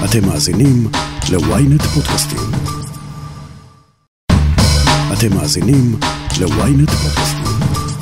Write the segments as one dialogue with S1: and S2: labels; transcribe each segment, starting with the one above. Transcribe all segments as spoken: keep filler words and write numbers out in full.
S1: אתם מאזינים ל-ynet פודקאסטים. אתם מאזינים ל-ynet פודקאסטים.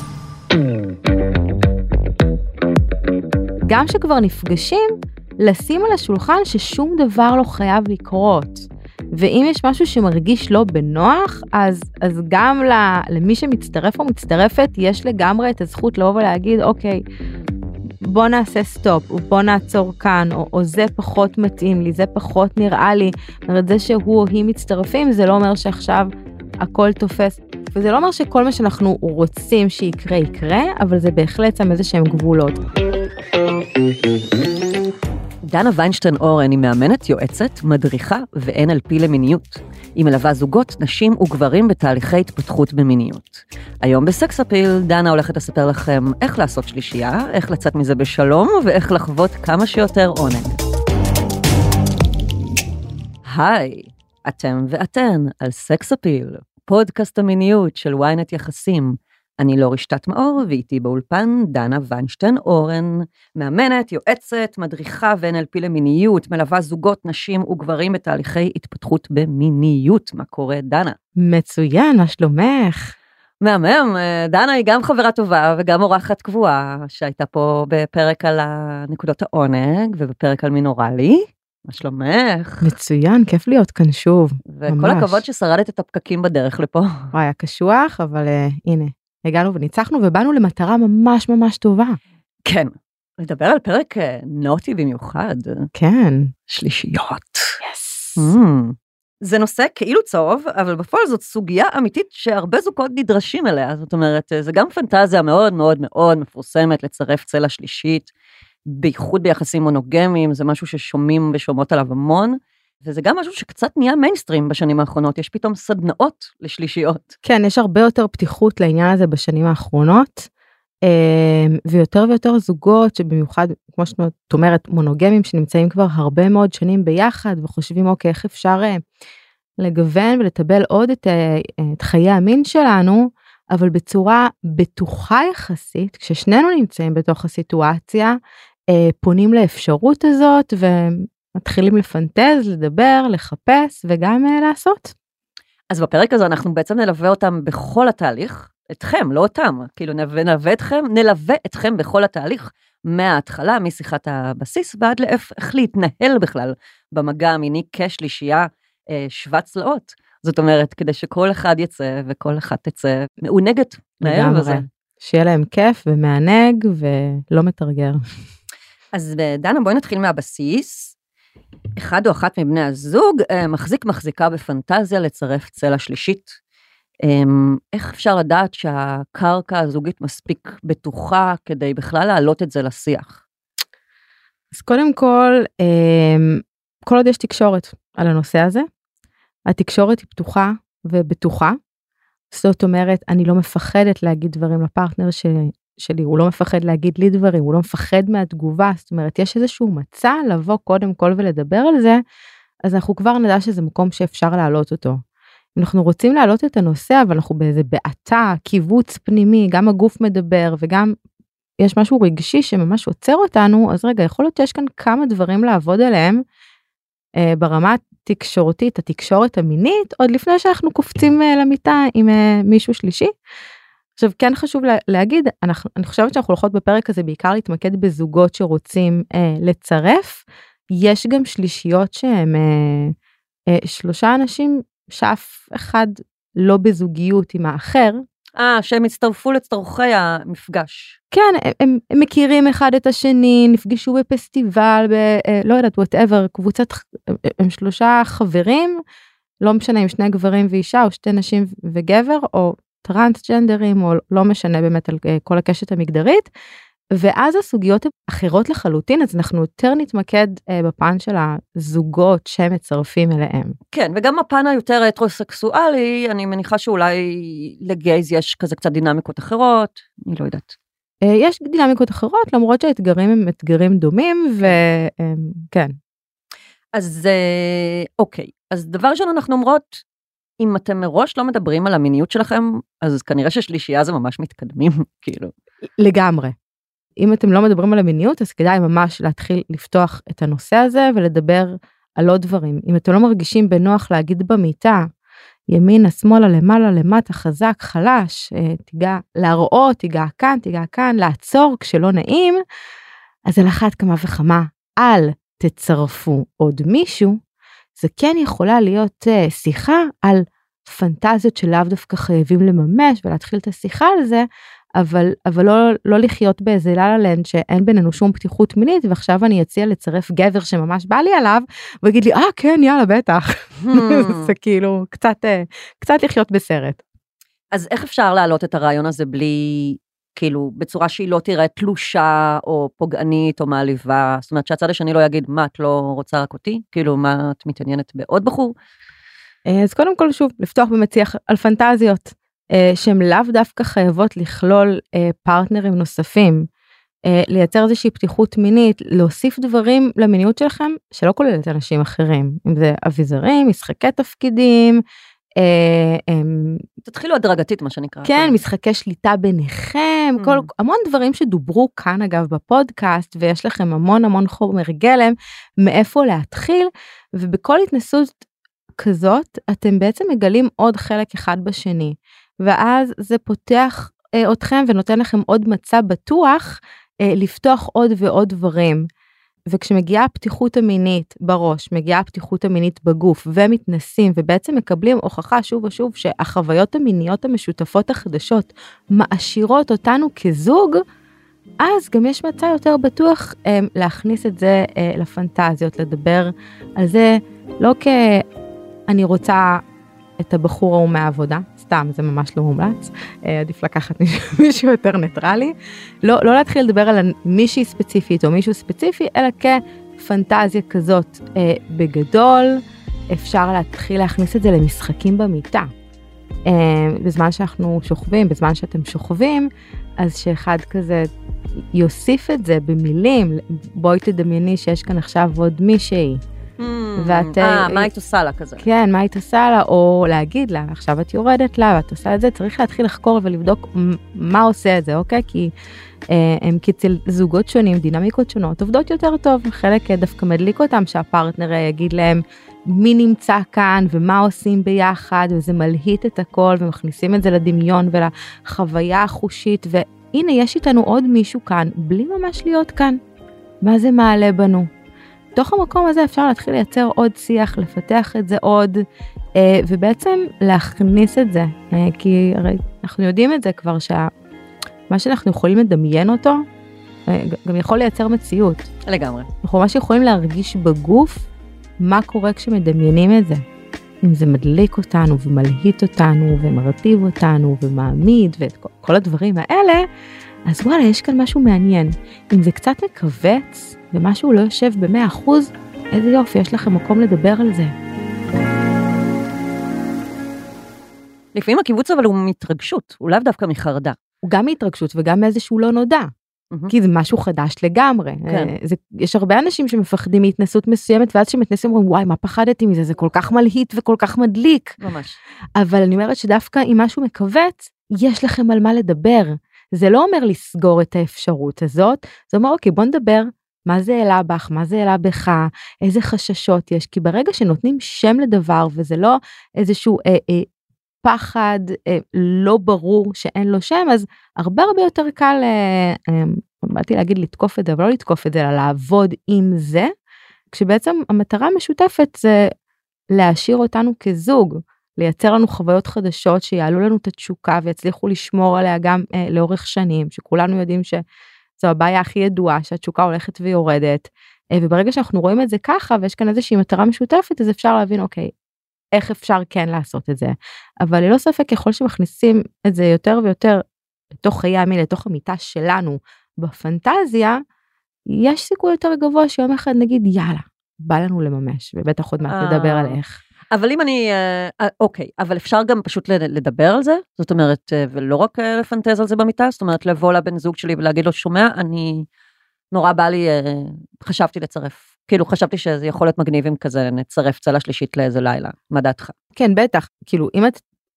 S2: גם שכבר נפגשים, לשים על השולחן ששום דבר לא חייב לקרות. ואם יש משהו שמרגיש לא בנוח, אז, אז גם למי שמצטרף או מצטרפת, יש לגמרי את הזכות לבוא ולהגיד, אוקיי, בוא נעשה סטופ, או בוא נעצור כאן, או, או זה פחות מתאים לי, זה פחות נראה לי. זאת אומרת, זה שהוא או היא מצטרפים, זה לא אומר שעכשיו הכל תופס. וזה לא אומר שכל מה שאנחנו רוצים שיקרה, יקרה, אבל זה בהחלט שם איזה שהם גבולות.
S3: דנה ויינשטיין אורן היא מאמנת, יועצת, מדריכה ו-אן אל פי למיניות. היא מלווה זוגות, נשים וגברים בתהליכי התפתחות במיניות. היום בסקס אפיל, דנה הולכת לספר לכם איך לעשות שלישייה, איך לצאת מזה בשלום ואיך לחוות כמה שיותר עונג. היי, אתם ואתן על סקס אפיל, פודקאסט המיניות של ynet יחסים. אני לא רשתת מאור, ואיתי באולפן דנה ויינשטיין אורן, מאמנת, יועצת, מדריכה ו-אן אל פי למיניות, מלווה זוגות, נשים וגברים בתהליכי התפתחות במיניות. מה קורה, דנה?
S2: מצוין, מה שלומך?
S3: מהמם, דנה היא גם חברה טובה וגם אורחת קבועה, שהייתה פה בפרק על נקודות העונג ובפרק על מינורלי. מה שלומך?
S2: מצוין, כיף להיות כאן שוב.
S3: וכל
S2: ממש.
S3: הכבוד ששרדת את הפקקים בדרך לפה.
S2: וואי, היה קשוח, אבל uh, הנה. הגענו וניצחנו ובאנו למטרה ממש ממש טובה.
S3: כן, לדבר על פרק נוטי במיוחד.
S2: כן.
S3: שלישיות.
S2: יס.
S3: Mm. זה נושא כאילו צהוב, אבל בפועל זאת סוגיה אמיתית שהרבה זוגות נדרשים אליה. זאת אומרת, זה גם פנטזיה מאוד מאוד מאוד מפורסמת לצרף צלע שלישית, בייחוד ביחסים מונוגמיים, זה משהו ששומעים ושומעות עליו המון, וזה גם משהו שקצת נהיה מיינסטרים בשנים האחרונות, יש פתאום סדנאות לשלישיות.
S2: כן, יש הרבה יותר פתיחות לעניין הזה בשנים האחרונות, ויותר ויותר זוגות שבמיוחד, כמו שאת אומרת, מונוגמים שנמצאים כבר הרבה מאוד שנים ביחד, וחושבים, אוקיי, איך אפשר לגוון ולטבל עוד את, את חיי המין שלנו, אבל בצורה בטוחה יחסית, כששנינו נמצאים בתוך הסיטואציה, פונים לאפשרות הזאת, ו... מתחילים לפנטז, לדבר, לחפש וגם uh, לעשות.
S3: אז בפרק הזה אנחנו בעצם נלווה אותם בכל התהליך, אתכם, לא אותם, כאילו נלווה אתכם, נלווה אתכם בכל התהליך, מההתחלה, משיחת הבסיס, ועד לאיך איך להתנהל בכלל במגע המיני כשלישייה אה, שוות צלעות. זאת אומרת, כדי שכל אחד יצא וכל אחד תצא מעונגת מהערב הזה.
S2: שיהיה להם כיף ומענג ולא מתרגר.
S3: אז דנה, בואי נתחיל מהבסיס. אחד או אחת מבני הזוג מחזיק מחזיקה בפנטזיה לצרף צלע שלישית. איך אפשר לדעת שהקרקע הזוגית מספיק בטוחה כדי בכלל להעלות את זה לשיח?
S2: אז קודם כל, כל עוד יש תקשורת על הנושא הזה, התקשורת היא פתוחה ובטוחה, זאת אומרת, אני לא מפחדת להגיד דברים לפרטנר שלי, שלי, הוא לא מפחד להגיד לי דברים, הוא לא מפחד מהתגובה, זאת אומרת, יש איזשהו מצע לבוא קודם כל ולדבר על זה, אז אנחנו כבר נדע שזה מקום שאפשר להעלות אותו. אם אנחנו רוצים להעלות את הנושא, אבל אנחנו באיזה בעתה, קיבוץ פנימי, גם הגוף מדבר, וגם יש משהו רגשי שממש עוצר אותנו, אז רגע, יכול להיות שיש כאן כמה דברים לעבוד עליהם, אה, ברמה התקשורתית, התקשורת המינית, עוד לפני שאנחנו קופצים אה, למיטה עם אה, מישהו שלישי, עכשיו, כן חשוב לה, להגיד, אנחנו, אני חושבת שאנחנו הולכות בפרק הזה בעיקר להתמקד בזוגות שרוצים אה, לצרף. יש גם שלישיות שהם אה, אה, שלושה אנשים שאף אחד לא בזוגיות עם האחר.
S3: אה, שהם הצטרפו לצטרכי המפגש.
S2: כן, הם, הם, הם מכירים אחד את השני, נפגשו בפסטיבל, ב, אה, לא יודעת, whatever, קבוצת, הם שלושה חברים, לא משנה אם שני גברים ואישה, או שתי נשים וגבר, או טרנסג'נדרים, או לא משנה באמת על כל הקשת המגדרית, ואז הסוגיות אחרות לחלוטין, אז אנחנו יותר נתמקד בפן של הזוגות שמצרפים אליהם.
S3: כן, וגם הפן היותר הטרוסקסואלי, אני מניחה שאולי לגייז יש כזה קצת דינמיקות אחרות, אני לא יודעת.
S2: יש דינמיקות אחרות, למרות שהאתגרים הם אתגרים דומים, וכן.
S3: אז אוקיי, אז דבר ראשון אנחנו אומרות, אם אתם מראש לא מדברים על המיניות שלכם, אז כנראה ששלישייה זה ממש מתקדמים, כאילו.
S2: לגמרי. אם אתם לא מדברים על המיניות, אז כדאי ממש להתחיל לפתוח את הנושא הזה, ולדבר על עוד דברים. אם אתם לא מרגישים בנוח להגיד במיטה, ימינה, שמאלה, למעלה, למטה, חזק, חלש, תיגע להראות, תיגע כאן, תיגע כאן, לעצור כשלא נעים, אז על אחת כמה וכמה, אל תצרפו עוד מישהו, זה כן יכולה להיות uh, שיחה על פנטזיות שלאו דווקא חייבים לממש, ולהתחיל את השיחה על זה, אבל, אבל לא, לא לחיות באיזה ללה-לנד שאין בינינו שום פתיחות מינית, ועכשיו אני אציע לצרף גבר שממש בא לי עליו, ויגיד לי, אה, כן, יאללה, בטח. זה כאילו, קצת, קצת לחיות בסרט.
S3: אז איך אפשר להעלות את הרעיון הזה בלי, כאילו, בצורה שהיא לא תראה תלושה, או פוגענית, או מעליבה? זאת אומרת, שהצד השני לא יגיד, מה, את לא רוצה רק אותי? כאילו, מה, את מתעניינת בעוד בחור?
S2: אז קודם כל, שוב, לפתוח במציח על פנטזיות. שהן לאו דווקא חייבות לכלול פרטנרים נוספים, לייצר איזושהי פתיחות מינית, להוסיף דברים למיניות שלכם, שלא כוללת אנשים אחרים, אם זה אביזרים, משחקי תפקידים,
S3: תתחילו הדרגתית מה שנקרא.
S2: כן, משחקי שליטה ביניכם, כל, המון דברים שדוברו כאן אגב בפודקאסט, ויש לכם המון המון חומר גלם, מאיפה להתחיל, ובכל התנסות כזאת, אתם בעצם מגלים עוד חלק אחד בשני, ואז זה פותח אה, אתכם ונותן לכם עוד מצע בטוח אה, לפתוח עוד ועוד דברים. וכשמגיעה הפתיחות המינית בראש, מגיעה הפתיחות המינית בגוף ומתנסים ובעצם מקבלים הוכחה שוב ושוב שהחוויות המיניות המשותפות החדשות מעשירות אותנו כזוג, אז גם יש מצע יותר בטוח אה, להכניס את זה אה, לפנטזיות, לדבר על זה לא כ... אני רוצה את הבחור ההוא מהעבודה, סתם, זה ממש לא מומלץ, עדיף לקחת מישהו יותר ניטרלי, לא, לא להתחיל לדבר על מישהי ספציפית או מישהו ספציפי, אלא כפנטזיה כזאת אה, בגדול, אפשר להתחיל להכניס את זה למשחקים במיטה. אה, בזמן שאנחנו שוכבים, בזמן שאתם שוכבים, אז שאחד כזה יוסיף את זה במילים, בואי תדמייני שיש כאן עכשיו עוד מישהי,
S3: אה, מה היית עושה לה כזה?
S2: כן, מה היית עושה לה, או להגיד לה, עכשיו את יורדת לה, ואת עושה את זה, צריך להתחיל לחקור ולבדוק מה עושה את זה, אוקיי? כי הם כצל זוגות שונים, דינמיקות שונות, עובדות יותר טוב, חלק דווקא מדליק אותם, שהפרטנר יגיד להם מי נמצא כאן, ומה עושים ביחד, וזה מלהיט את הכל, ומכניסים את זה לדמיון ולחוויה החושית, והנה יש איתנו עוד מישהו כאן, בלי ממש להיות כאן. מה זה מעלה בנו? בתוך המקום הזה אפשר להתחיל לייצר עוד שיח, לפתח את זה עוד, ובעצם להכניס את זה, כי הרי אנחנו יודעים את זה כבר, שמה שאנחנו יכולים לדמיין אותו, גם יכול לייצר מציאות.
S3: לגמרי. אנחנו
S2: ממש יכולים להרגיש בגוף, מה קורה כשמדמיינים את זה. אם זה מדליק אותנו, ומלהיט אותנו, ומרטיב אותנו, ומעמיד, ואת כל הדברים האלה, אז וואלה, יש כאן משהו מעניין. אם זה קצת מקווץ, ומשהו לא יושב במאה אחוז, איזה יופי, יש לכם מקום לדבר על זה.
S3: לפעמים הקיבוץ אבל הוא מתרגשות, הוא לאו דווקא מחרדה.
S2: הוא גם מתרגשות וגם איזשהו לא נודע. Mm-hmm. כי זה משהו חדש לגמרי. כן. זה, יש הרבה אנשים שמפחדים מהתנסות מסוימת, ואז שמתנסים אומרים, וואי, מה פחדתי מזה? זה כל כך מלהיט וכל כך מדליק.
S3: ממש.
S2: אבל אני אומרת שדווקא אם משהו מקווץ, יש לכם על מה לדבר. זה לא אומר לסגור את האפשרות הזאת, זה אומר, אוקיי, בוא נדבר, מה זה העלה בך, מה זה העלה בך, איזה חששות יש, כי ברגע שנותנים שם לדבר, וזה לא איזשהו אה, אה, פחד אה, לא ברור שאין לו שם, אז הרבה הרבה יותר קל, אה, אה, באתי להגיד לתקוף את זה, אבל לא לתקוף את זה, אלא לעבוד עם זה, כשבעצם המטרה המשותפת זה להשאיר אותנו כזוג, לייצר לנו חוויות חדשות שיעלו לנו את התשוקה ויצליחו לשמור עליה גם אה, לאורך שנים, שכולנו יודעים שזו הבעיה הכי ידועה, שהתשוקה הולכת ויורדת, אה, וברגע שאנחנו רואים את זה ככה, ויש כאן איזושהי מטרה משותפת, אז אפשר להבין, אוקיי, איך אפשר כן לעשות את זה. אבל ללא ספק, ככל שמכניסים את זה יותר ויותר לתוך חיי המין, לתוך המיטה שלנו בפנטזיה, יש סיכוי יותר גבוה שיום אחד נגיד, יאללה, בא לנו לממש, ובטח עוד מעט לדבר על איך.
S3: אבל אם אני, אוקיי, אבל אפשר גם פשוט לדבר על זה, זאת אומרת, ולא רק לפנטז על זה במיטה, זאת אומרת, לבוא לבן זוג שלי ולהגיד לו, שומע, אני, נורא בא לי, חשבתי לצרף, כאילו חשבתי שזה יכול להיות מגניבים כזה, נצרף צלה שלישית לאיזה לילה, מה דעתך?
S2: כן, בטח, כאילו, אם את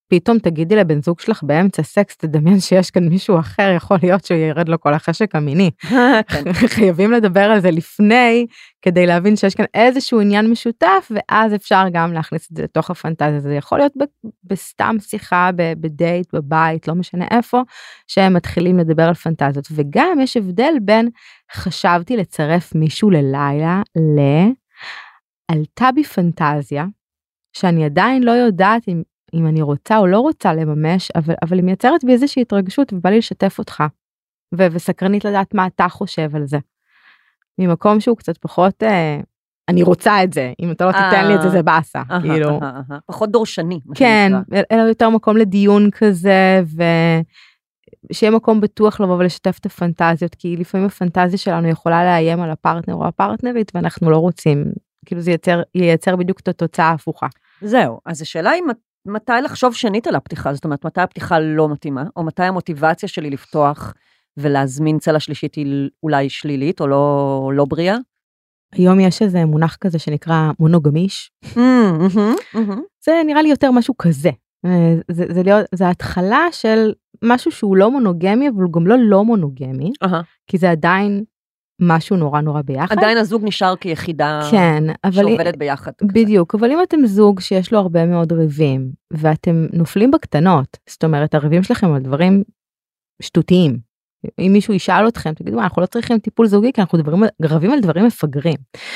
S2: פתאום תגידי לבן זוג שלך באמצע סקס, תדמיין שיש כאן מישהו אחר, יכול להיות שהוא ירד לו כל החשק המיני. חייבים לדבר על זה לפני, כדי להבין שיש כאן איזשהו עניין משותף, ואז אפשר גם להכניס את זה לתוך הפנטזיה. זה יכול להיות בסתם שיחה, בדייט, בבית, לא משנה איפה, שהם מתחילים לדבר על פנטזיות. וגם יש הבדל בין חשבתי לצרף מישהו ללילה, ל... עלתה בי פנטזיה, שאני עדיין לא יודעת אם אם אני רוצה או לא רוצה לממש, אבל, אבל היא מייצרת בי איזושהי התרגשות, ובא לי לשתף אותך, ו- וסקרנית לדעת מה אתה חושב על זה. ממקום שהוא קצת פחות, אה, אני רוצה את זה, אם אתה לא תיתן לי את זה, זה באסה, כאילו.
S3: פחות דורשני.
S2: כן, אלא יותר מקום לדיון כזה, ושיהיה מקום בטוח לבוא ולשתף את הפנטזיות, כי לפעמים הפנטזיה שלנו יכולה לאיים על הפרטנר או הפרטנרית, ואנחנו לא רוצים, כאילו זה ייצר, ייצר בדיוק את התוצאה ההפוכה.
S3: זהו, אז השאלה היא מתי לחשוב שנית על הפתיחה, זאת אומרת, מתי הפתיחה לא מתאימה, או מתי המוטיבציה שלי לפתוח ולהזמין צלע שלישית היא אולי שלילית, או לא, לא בריאה?
S2: היום יש איזה מונח כזה שנקרא מונוגמיש. זה נראה לי יותר משהו כזה. זה, זה, להיות, זה התחלה של משהו שהוא לא מונוגמי, אבל הוא גם לא לא מונוגמי, כי זה עדיין משהו נורא נורא ביחד.
S3: עדיין הזוג נשאר כיחידה
S2: כן, אבל
S3: שעובדת ביחד.
S2: בדיוק, אבל אם אתם זוג שיש לו הרבה מאוד ריבים, ואתם נופלים בקטנות, זאת אומרת, הריבים שלכם על דברים שטותיים. אם מישהו ישאל אתכם, תגידו, אנחנו לא צריכים טיפול זוגי, כי אנחנו דברים, רבים על דברים מפגרים.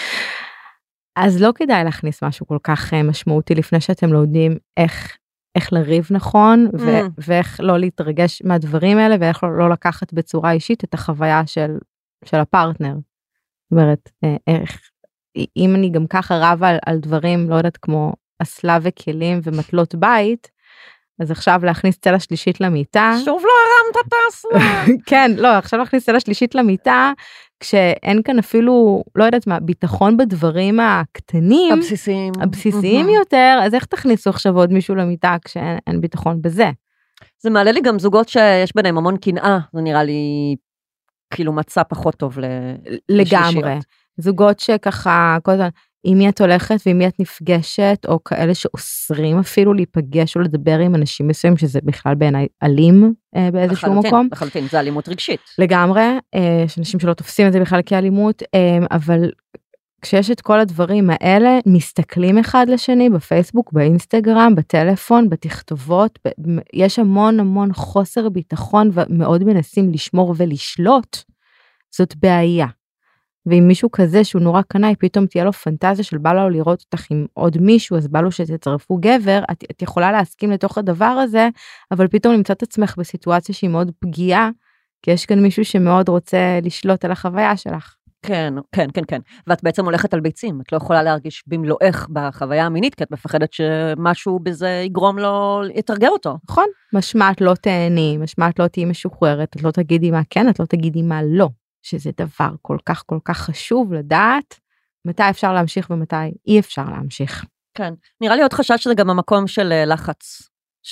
S2: אז לא כדאי להכניס משהו כל כך משמעותי, לפני שאתם לא יודעים איך, איך לריב נכון, ו- mm. ואיך לא להתרגש מהדברים האלה, ואיך לא, לא לקחת בצורה אישית את החוויה של של הפרטנר. זאת אומרת, איך, אם אני גם ככה רבה על, על דברים, לא יודעת, כמו אסלה וכלים ומטלות בית, אז עכשיו להכניס צלע שלישית למיטה.
S3: שוב לא הרמת את האסלה.
S2: כן, לא, עכשיו להכניס צלע שלישית למיטה, כשאין כאן אפילו, לא יודעת מה, ביטחון בדברים הקטנים,
S3: הבסיסיים,
S2: הבסיסיים יותר, אז איך תכניסו עכשיו עוד מישהו למיטה כשאין ביטחון בזה?
S3: זה מעלה לי גם זוגות שיש ביניהם המון קנאה, זה נראה לי כאילו מצא פחות טוב
S2: לגמרי. לשלישיות. זוגות שככה, כל הזמן, עם מי את הולכת ועם מי את נפגשת, או כאלה שאוסרים אפילו להיפגש או לדבר עם אנשים מסוים, שזה בכלל בעיניי אלים אה, באיזשהו
S3: לחלוטין,
S2: מקום.
S3: לחלוטין, זה אלימות רגשית.
S2: לגמרי, אה, יש אנשים שלא תופסים את זה בכלל כאלימות, אה, אבל כשיש את כל הדברים האלה, מסתכלים אחד לשני בפייסבוק, באינסטגרם, בטלפון, בתכתובות, ב- יש המון המון חוסר ביטחון, ומאוד מנסים לשמור ולשלוט, זאת בעיה. ואם מישהו כזה שהוא נורא קנאי, פתאום תהיה לו פנטזיה של בא לו לראות אותך עם עוד מישהו, אז בא לו שתצרפו גבר, את, את יכולה להסכים לתוך הדבר הזה, אבל פתאום נמצא את עצמך בסיטואציה שהיא מאוד פגיעה, כי יש כאן מישהו שמאוד רוצה לשלוט על החוויה שלך.
S3: כן, כן, כן, כן. ואת בעצם הולכת על ביצים, את לא יכולה להרגיש במלואך בחוויה המינית, כי את מפחדת שמשהו בזה יגרום לו, יתרגר אותו.
S2: נכון, משמעת לא תהני, משמעת לא תהי משוחררת, את לא תגידי מה כן, את לא תגידי מה לא, שזה דבר כל כך כל כך חשוב לדעת, מתי אפשר להמשיך ומתי אי אפשר להמשיך.
S3: כן, נראה לי עוד חשש שזה גם המקום של לחץ,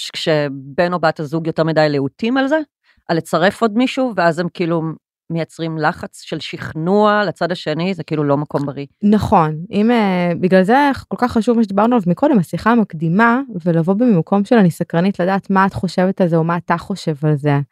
S3: כשבן או בת הזוג יותר מדי להוטים על זה, על לצרף עוד מישהו, ואז הם כאילו מייצרים לחץ של שכנוע לצד השני, זה כאילו לא מקום בריא.
S2: נכון, אם, בגלל זה כל כך חשוב מה שדיברנו עליו מקודם, השיחה המקדימה, ולבוא במקום של אני סקרנית לדעת מה את חושבת על זה, או מה אתה חושב על זה.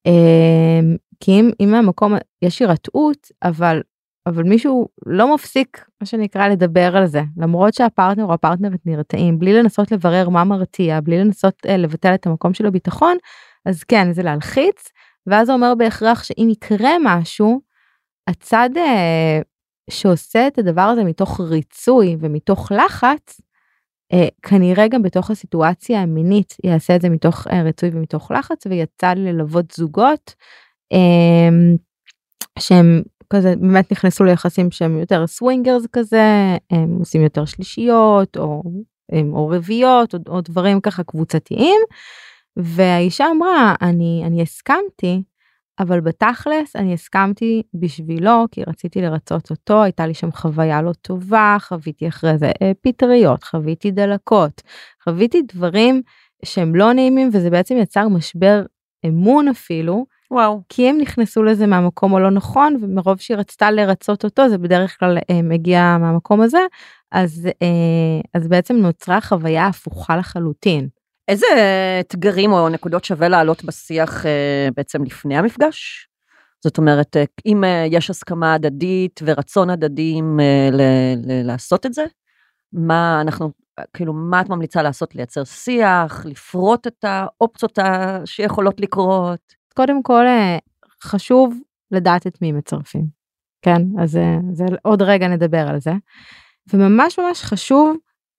S2: כי אם, אם מהמקום יש הירתעות, אבל, אבל מישהו לא מפסיק, מה שנקרא, לדבר על זה, למרות שהפרטנר או הפרטנרית נרתעים, בלי לנסות לברר מה מרתיע, בלי לנסות אה, לבטל את המקום של הביטחון, אז כן, זה להלחיץ, ואז זה אומר בהכרח שאם יקרה משהו, הצד אה, שעושה את הדבר הזה מתוך ריצוי ומתוך לחץ, אה, כנראה גם בתוך הסיטואציה המינית יעשה את זה מתוך אה, ריצוי ומתוך לחץ, ויצא לי ללוות זוגות אה, שהם כזה באמת נכנסו ליחסים שהם יותר סווינגרס כזה, הם עושים יותר שלישיות או, או רביעיות או, או דברים ככה קבוצתיים, והאישה אמרה, אני, אני הסכמתי, אבל בתכלס אני הסכמתי בשבילו, כי רציתי לרצות אותו, הייתה לי שם חוויה לא טובה, חוויתי אחרי זה פטריות, חוויתי דלקות, חוויתי דברים שהם לא נעימים, וזה בעצם יצר משבר אמון אפילו,
S3: וואו.
S2: כי הם נכנסו לזה מהמקום הלא נכון, ומרוב שהיא רצתה לרצות אותו, זה בדרך כלל מגיע מהמקום הזה, אז, אז בעצם נוצרה חוויה הפוכה לחלוטין.
S3: איזה אתגרים או נקודות שווה לעלות בשיח בעצם לפני המפגש? זאת אומרת, אם יש הסכמה הדדית ורצון הדדים לעשות את זה, מה אנחנו, כאילו, מה את ממליצה לעשות? לייצר שיח, לפרוט את האופציות שיכולות לקרות?
S2: קודם כל, חשוב לדעת את מי מצרפים. כן, אז זה, זה עוד רגע נדבר על זה. וממש ממש חשוב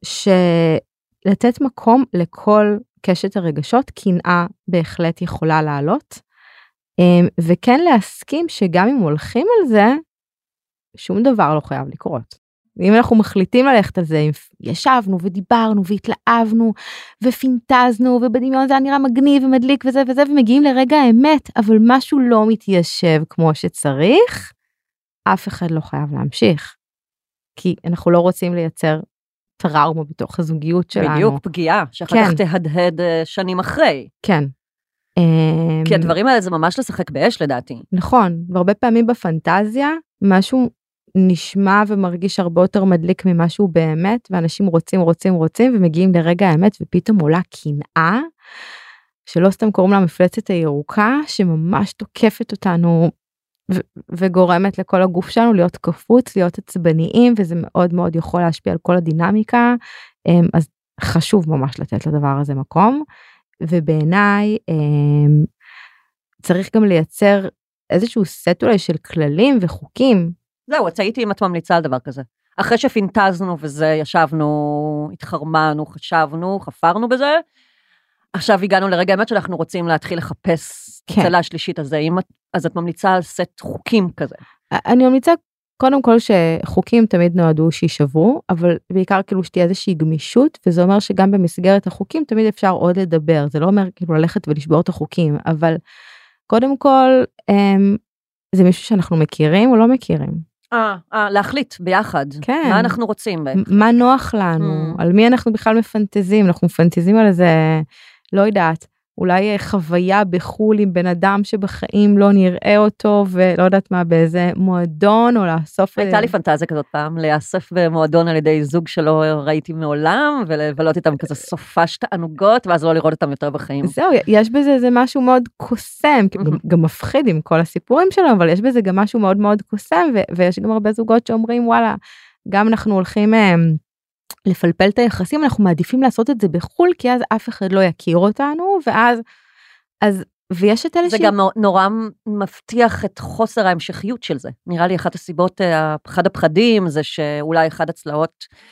S2: שלתת מקום לכל קשת הרגשות, קנאה בהחלט יכולה לעלות, וכן להסכים שגם אם הולכים על זה, שום דבר לא חייב לקרות. אם אנחנו מחליטים ללכת על זה, אם ישבנו ודיברנו והתלהבנו ופינטזנו ובדמיון זה היה נראה מגניב ומדליק וזה וזה, ומגיעים לרגע האמת, אבל משהו לא מתיישב כמו שצריך, אף אחד לא חייב להמשיך. כי אנחנו לא רוצים לייצר טראומה בתוך הזוגיות שלנו.
S3: בדיוק, פגיעה, שאחר כך תהדהד שנים אחרי.
S2: כן.
S3: כי הדברים האלה זה ממש לשחק באש לדעתי.
S2: נכון, והרבה פעמים בפנטזיה, משהו נשמע ומרגיש הרבה יותר מדליק ממשהו באמת, ואנשים רוצים, רוצים, רוצים, ומגיעים לרגע האמת, ופתאום עולה קנאה, שלא סתם קוראים לה מפלצת הירוקה, שממש תוקפת אותנו, ו- וגורמת לכל הגוף שלנו להיות קפוץ, להיות עצבניים, וזה מאוד מאוד יכול להשפיע על כל הדינמיקה, אז חשוב ממש לתת לדבר הזה מקום, ובעיניי צריך גם לייצר איזשהו סט אולי של כללים וחוקים.
S3: זהו, הצעיתי אם את ממליצה על דבר כזה. אחרי שפינטזנו וזה, ישבנו, התחרמנו, חשבנו, חפרנו בזה, עכשיו הגענו לרגע האמת שאנחנו רוצים להתחיל לחפש את הצלה השלישית הזה, אז את ממליצה על סט חוקים כזה.
S2: אני ממליצה קודם כל שחוקים תמיד נועדו שישברו, אבל בעיקר כאילו שתהיה איזושהי גמישות, וזה אומר שגם במסגרת החוקים תמיד אפשר עוד לדבר, זה לא אומר כאילו ללכת ולשבור את החוקים, אבל קודם כל, זה מישהו שאנחנו מכירים או לא מכירים.
S3: אה, אה, להחליט ביחד.
S2: כן.
S3: מה אנחנו רוצים?
S2: מה נוח לנו? על מי אנחנו בכלל מפנטזים? אנחנו מפנטזים על איזה, לא יודעת, אולי חוויה בחול עם בן אדם שבחיים לא נראה אותו, ולא יודעת מה, באיזה מועדון, או לאסוף...
S3: הייתה לי פנטזיה כזאת פעם, לאסף במועדון על ידי זוג שלא ראיתי מעולם, ולבלות איתם כזה סופש תענוגות, ואז לא לראות אותם יותר בחיים.
S2: זהו, יש בזה איזה משהו מאוד קוסם, גם, גם מפחיד עם כל הסיפורים שלו, אבל יש בזה גם משהו מאוד מאוד קוסם, ו- ויש גם הרבה זוגות שאומרים, וואלה, גם אנחנו הולכים... לפלפל את היחסים, אנחנו מעדיפים לעשות את זה בחול, כי אז אף אחד לא יכיר אותנו, ואז, אז, ויש את אלה
S3: זה ש... גם נורא מבטיח את חוסר ההמשכיות של זה. נראה לי אחת הסיבות, אחד הפחדים, זה שאולי אחד הצלעות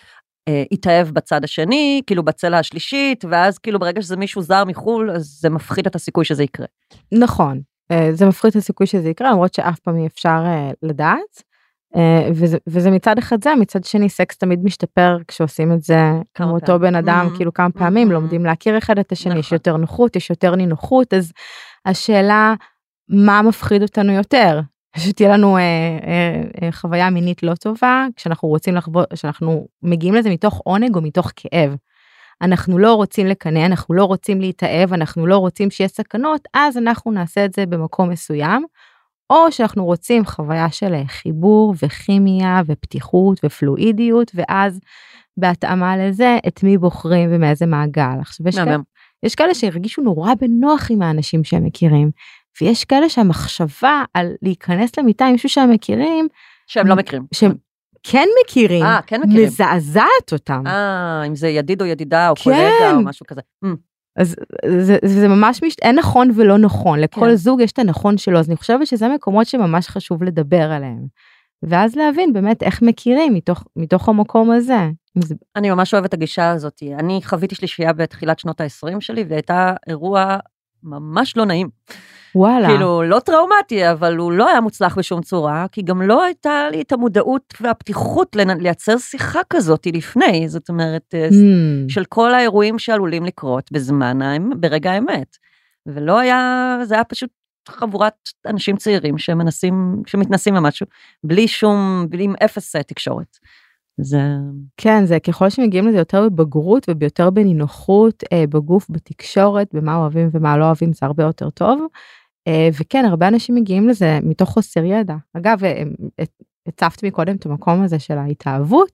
S3: אה, יתאהב בצד השני, כאילו בצלע השלישית, ואז כאילו ברגע שזה מישהו זר מחול, אז זה מפחיד את הסיכוי שזה יקרה.
S2: נכון, זה מפחיד את הסיכוי שזה יקרה, למרות שאף פעם אי אפשר אה, לדעת, וזה, וזה מצד אחד זה, מצד שני סקס תמיד משתפר כשעושים את זה כמו אותו בן אדם, mm-hmm. כאילו כמה פעמים, mm-hmm. לומדים להכיר אחד את השני, נכון. יש יותר נוחות, יש יותר נינוחות, אז השאלה, מה מפחיד אותנו יותר? שתהיה לנו אה, אה, אה, חוויה מינית לא טובה, כשאנחנו רוצים לחוות, כשאנחנו מגיעים לזה מתוך עונג או מתוך כאב. אנחנו לא רוצים לקנא, אנחנו לא רוצים להתאהב, אנחנו לא רוצים שיהיה סכנות, אז אנחנו נעשה את זה במקום מסוים, או שאנחנו רוצים חוויה של חיבור וכימיה ופתיחות ופלואידיות, ואז בהתאמה לזה, את מי בוחרים ומאיזה מעגל. עכשיו, יש, כאלה, יש כאלה שהרגישו נורא בנוח עם האנשים שהם מכירים, ויש כאלה שהמחשבה על להיכנס למיטה עם מישהו שהם מכירים,
S3: שהם לא מכירים.
S2: שהם כן מכירים,
S3: 아, כן מכירים.
S2: מזעזעת אותם.
S3: אה, אם זה ידיד או ידידה או כן. קולגה או משהו כזה.
S2: אז זה, זה ממש מש... אין נכון ולא נכון, לכל כן. זוג יש את הנכון שלו, אז אני חושבת שזה מקומות שממש חשוב לדבר עליהם, ואז להבין באמת איך מכירים מתוך, מתוך המקום הזה.
S3: אני ממש אוהבת את הגישה הזאת, אני חוויתי שלישייה בתחילת שנות ה-עשרים שלי, והייתה אירוע ממש לא נעים.
S2: וואלה.
S3: כאילו, לא טראומטי, אבל הוא לא היה מוצלח בשום צורה, כי גם לא הייתה לי את המודעות והפתיחות לייצר שיחה כזאת לפני, זאת אומרת, mm. של כל האירועים שעלולים לקרות בזמן, ברגע האמת. ולא היה, זה היה פשוט חבורת אנשים צעירים שמנסים, שמתנסים במשהו, בלי שום, בלי עם אפס תקשורת. זה...
S2: כן, זה ככל שמגיעים לזה יותר בבגרות וביותר בנינוחות, אה, בגוף, בתקשורת, במה אוהבים ומה לא אוהבים, זה הרבה יותר טוב. אה, וכן, הרבה אנשים מגיעים לזה מתוך חוסר ידע. אגב, הצפת מקודם את המקום הזה של ההתאהבות,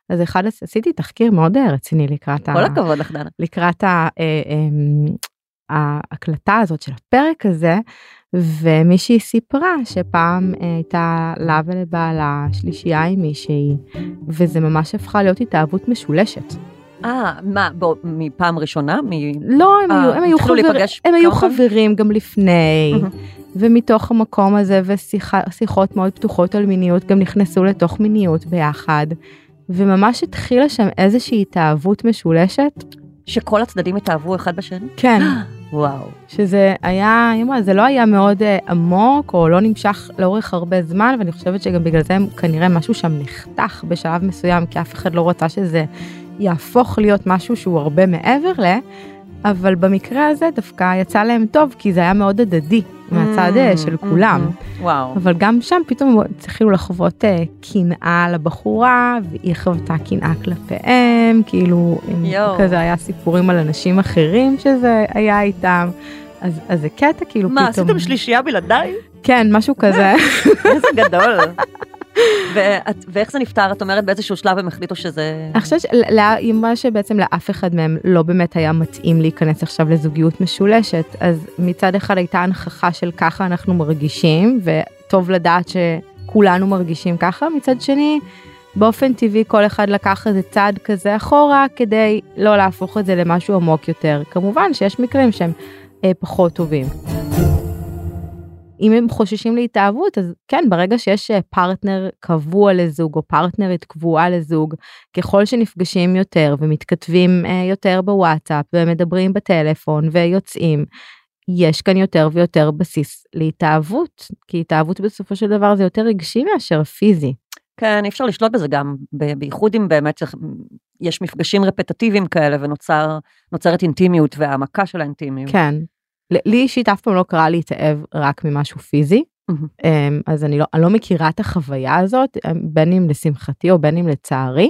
S2: אז אחד, עשיתי תחקיר מאוד רציני לקראת,
S3: כל הכבוד לך, דנה.
S2: לקראת ההקלטה הזאת של הפרק הזה, ומישהי סיפרה שפעם הייתה לה ולבעלה שלישייה עם מישהי, וזה ממש הפכה להיות התאהבות משולשת.
S3: אה, מה, בוא, מפעם ראשונה? מ...
S2: לא, הם, 아, היו, הם, היו, חבר... הם היו חברים גם לפני, ומתוך המקום הזה ושיחות מאוד פתוחות על מיניות, גם נכנסו לתוך מיניות ביחד, וממש התחילה שם איזושהי התאהבות משולשת.
S3: שכל הצדדים התאהבו אחד בשני?
S2: כן.
S3: וואו.
S2: שזה היה, זה לא היה מאוד עמוק, או לא נמשך לאורך הרבה זמן, ואני חושבת שגם בגלל זה כנראה משהו שם נחתך בשלב מסוים, כי אף אחד לא רוצה שזה יהפוך להיות משהו שהוא הרבה מעבר ל, אבל במקרה הזה דווקא יצא להם טוב, כי זה היה מאוד הדדי מהצד של כולם.
S3: וואו.
S2: אבל גם שם פתאום צריכים לחוות קנאה לבחורה, והיא חוותה קנאה כלפיהם, כאילו, כזה היה סיפורים על אנשים אחרים שזה היה איתם, אז, אז זה קטע כאילו
S3: מה,
S2: פתאום...
S3: מה, עשיתם שלישייה בלעדיי?
S2: כן, משהו כזה.
S3: איזה גדול. ואת, ואיך זה נפטר? את אומרת באיזשהו שלב הם החליטו שזה...
S2: אני חושבת מה שבעצם לאף אחד מהם לא באמת היה מתאים להיכנס עכשיו לזוגיות משולשת, אז מצד אחד הייתה הנכחה של ככה אנחנו מרגישים, וטוב לדעת שכולנו מרגישים ככה, מצד שני, באופן טבעי כל אחד לקח איזה צעד כזה אחורה, כדי לא להפוך את זה למשהו עמוק יותר. כמובן שיש מקרים שהם אה, פחות טובים. אם הם חוששים להתאהבות, אז כן, ברגע שיש פרטנר קבוע לזוג, או פרטנרית קבועה לזוג, ככל שנפגשים יותר, ומתכתבים יותר בוואטסאפ, ומדברים בטלפון, ויוצאים, יש כאן יותר ויותר בסיס להתאהבות, כי התאהבות בסופו של דבר זה יותר רגשי מאשר פיזי.
S3: כן, אי אפשר לשלוט בזה גם, בייחוד אם באמת יש מפגשים רפטטיביים כאלה, ונוצרת אינטימיות, והעמקה של האינטימיות.
S2: כן. לי אישית אף פעם לא קרה להתאהב רק ממשהו פיזי, אז אני לא, אני לא מכירה את החוויה הזאת, בין אם לשמחתי או בין אם לצערי,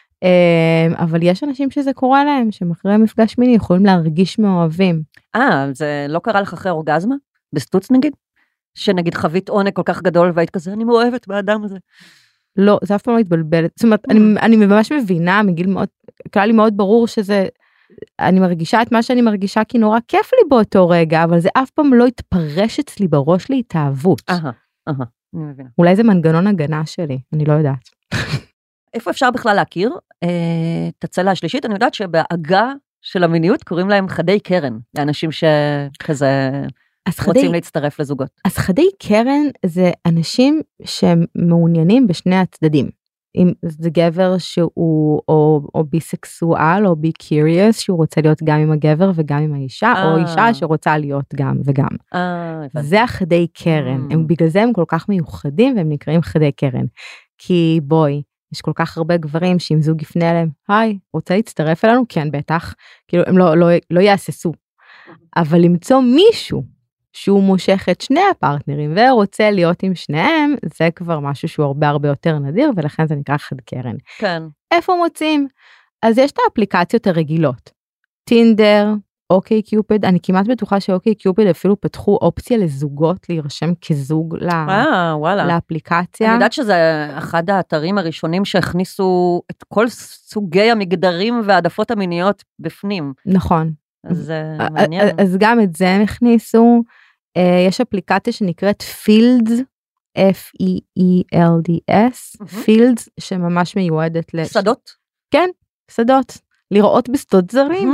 S2: אבל יש אנשים שזה קורה להם, שמאחרי מפגש מיני יכולים להרגיש מאוהבים.
S3: אה, זה לא קרה לך אחרי אורגזמה? בסטוץ נגיד? שנגיד חווית עונג כל כך גדול והיית כזה, אני מאוהבת באדם הזה.
S2: לא, זה אף פעם לא התבלבל. זאת אומרת, אני, אני ממש מבינה, מגיל מאוד, כלל לי מאוד ברור שזה, אני מרגישה את מה שאני מרגישה, כי נורא כיף לי באותו רגע, אבל זה אף פעם לא התפרש אצלי בראש להתאהבות.
S3: אהה, אהה, אני מבינה.
S2: אולי זה מנגנון הגנה שלי, אני לא יודעת.
S3: איפה אפשר בכלל להכיר? את הצלע השלישית, אני יודעת שבהגה של המיניות קוראים להם חדי קרן, לאנשים שכזה רוצים להצטרף לזוגות.
S2: אז חדי קרן זה אנשים שמעוניינים בשני הצדדים. אם זה גבר שהוא או, או ביסקסואל או בי קיוריוס, שהוא רוצה להיות גם עם הגבר וגם עם האישה, או אישה שרוצה להיות גם וגם. זה החדי קרן. הם, בגלל זה הם כל כך מיוחדים, והם נקראים חדי קרן. כי בואי, יש כל כך הרבה גברים שאם זוג יפנה אליהם, היי, רוצה להצטרף אלינו? כן, בטח. כאילו, הם לא, לא, לא יעשסו. אבל למצוא מישהו שהוא מושך את שני הפרטנרים ורוצה להיות עם שניהם, זה כבר משהו שהוא הרבה הרבה יותר נדיר, ולכן זה נקרא חד קרן.
S3: כן.
S2: איפה מוצאים? אז יש את האפליקציות הרגילות. טינדר, אוקיי קיופיד, אני כמעט בטוחה שאוקיי קיופיד אפילו פתחו אופציה לזוגות להירשם כזוג
S3: אה, וואלה.
S2: לאפליקציה.
S3: אני יודעת שזה אחד האתרים הראשונים שהכניסו את כל סוגי המגדרים והעדפות המיניות בפנים.
S2: נכון.
S3: אז זה מעניין.
S2: אז גם את זה הם הכניסו. יש אפליקציה שנקראת פילדס, F E E L D S, פילדס שממש מיועדת ל...
S3: שדות?
S2: כן, שדות. לראות בשדות זרים.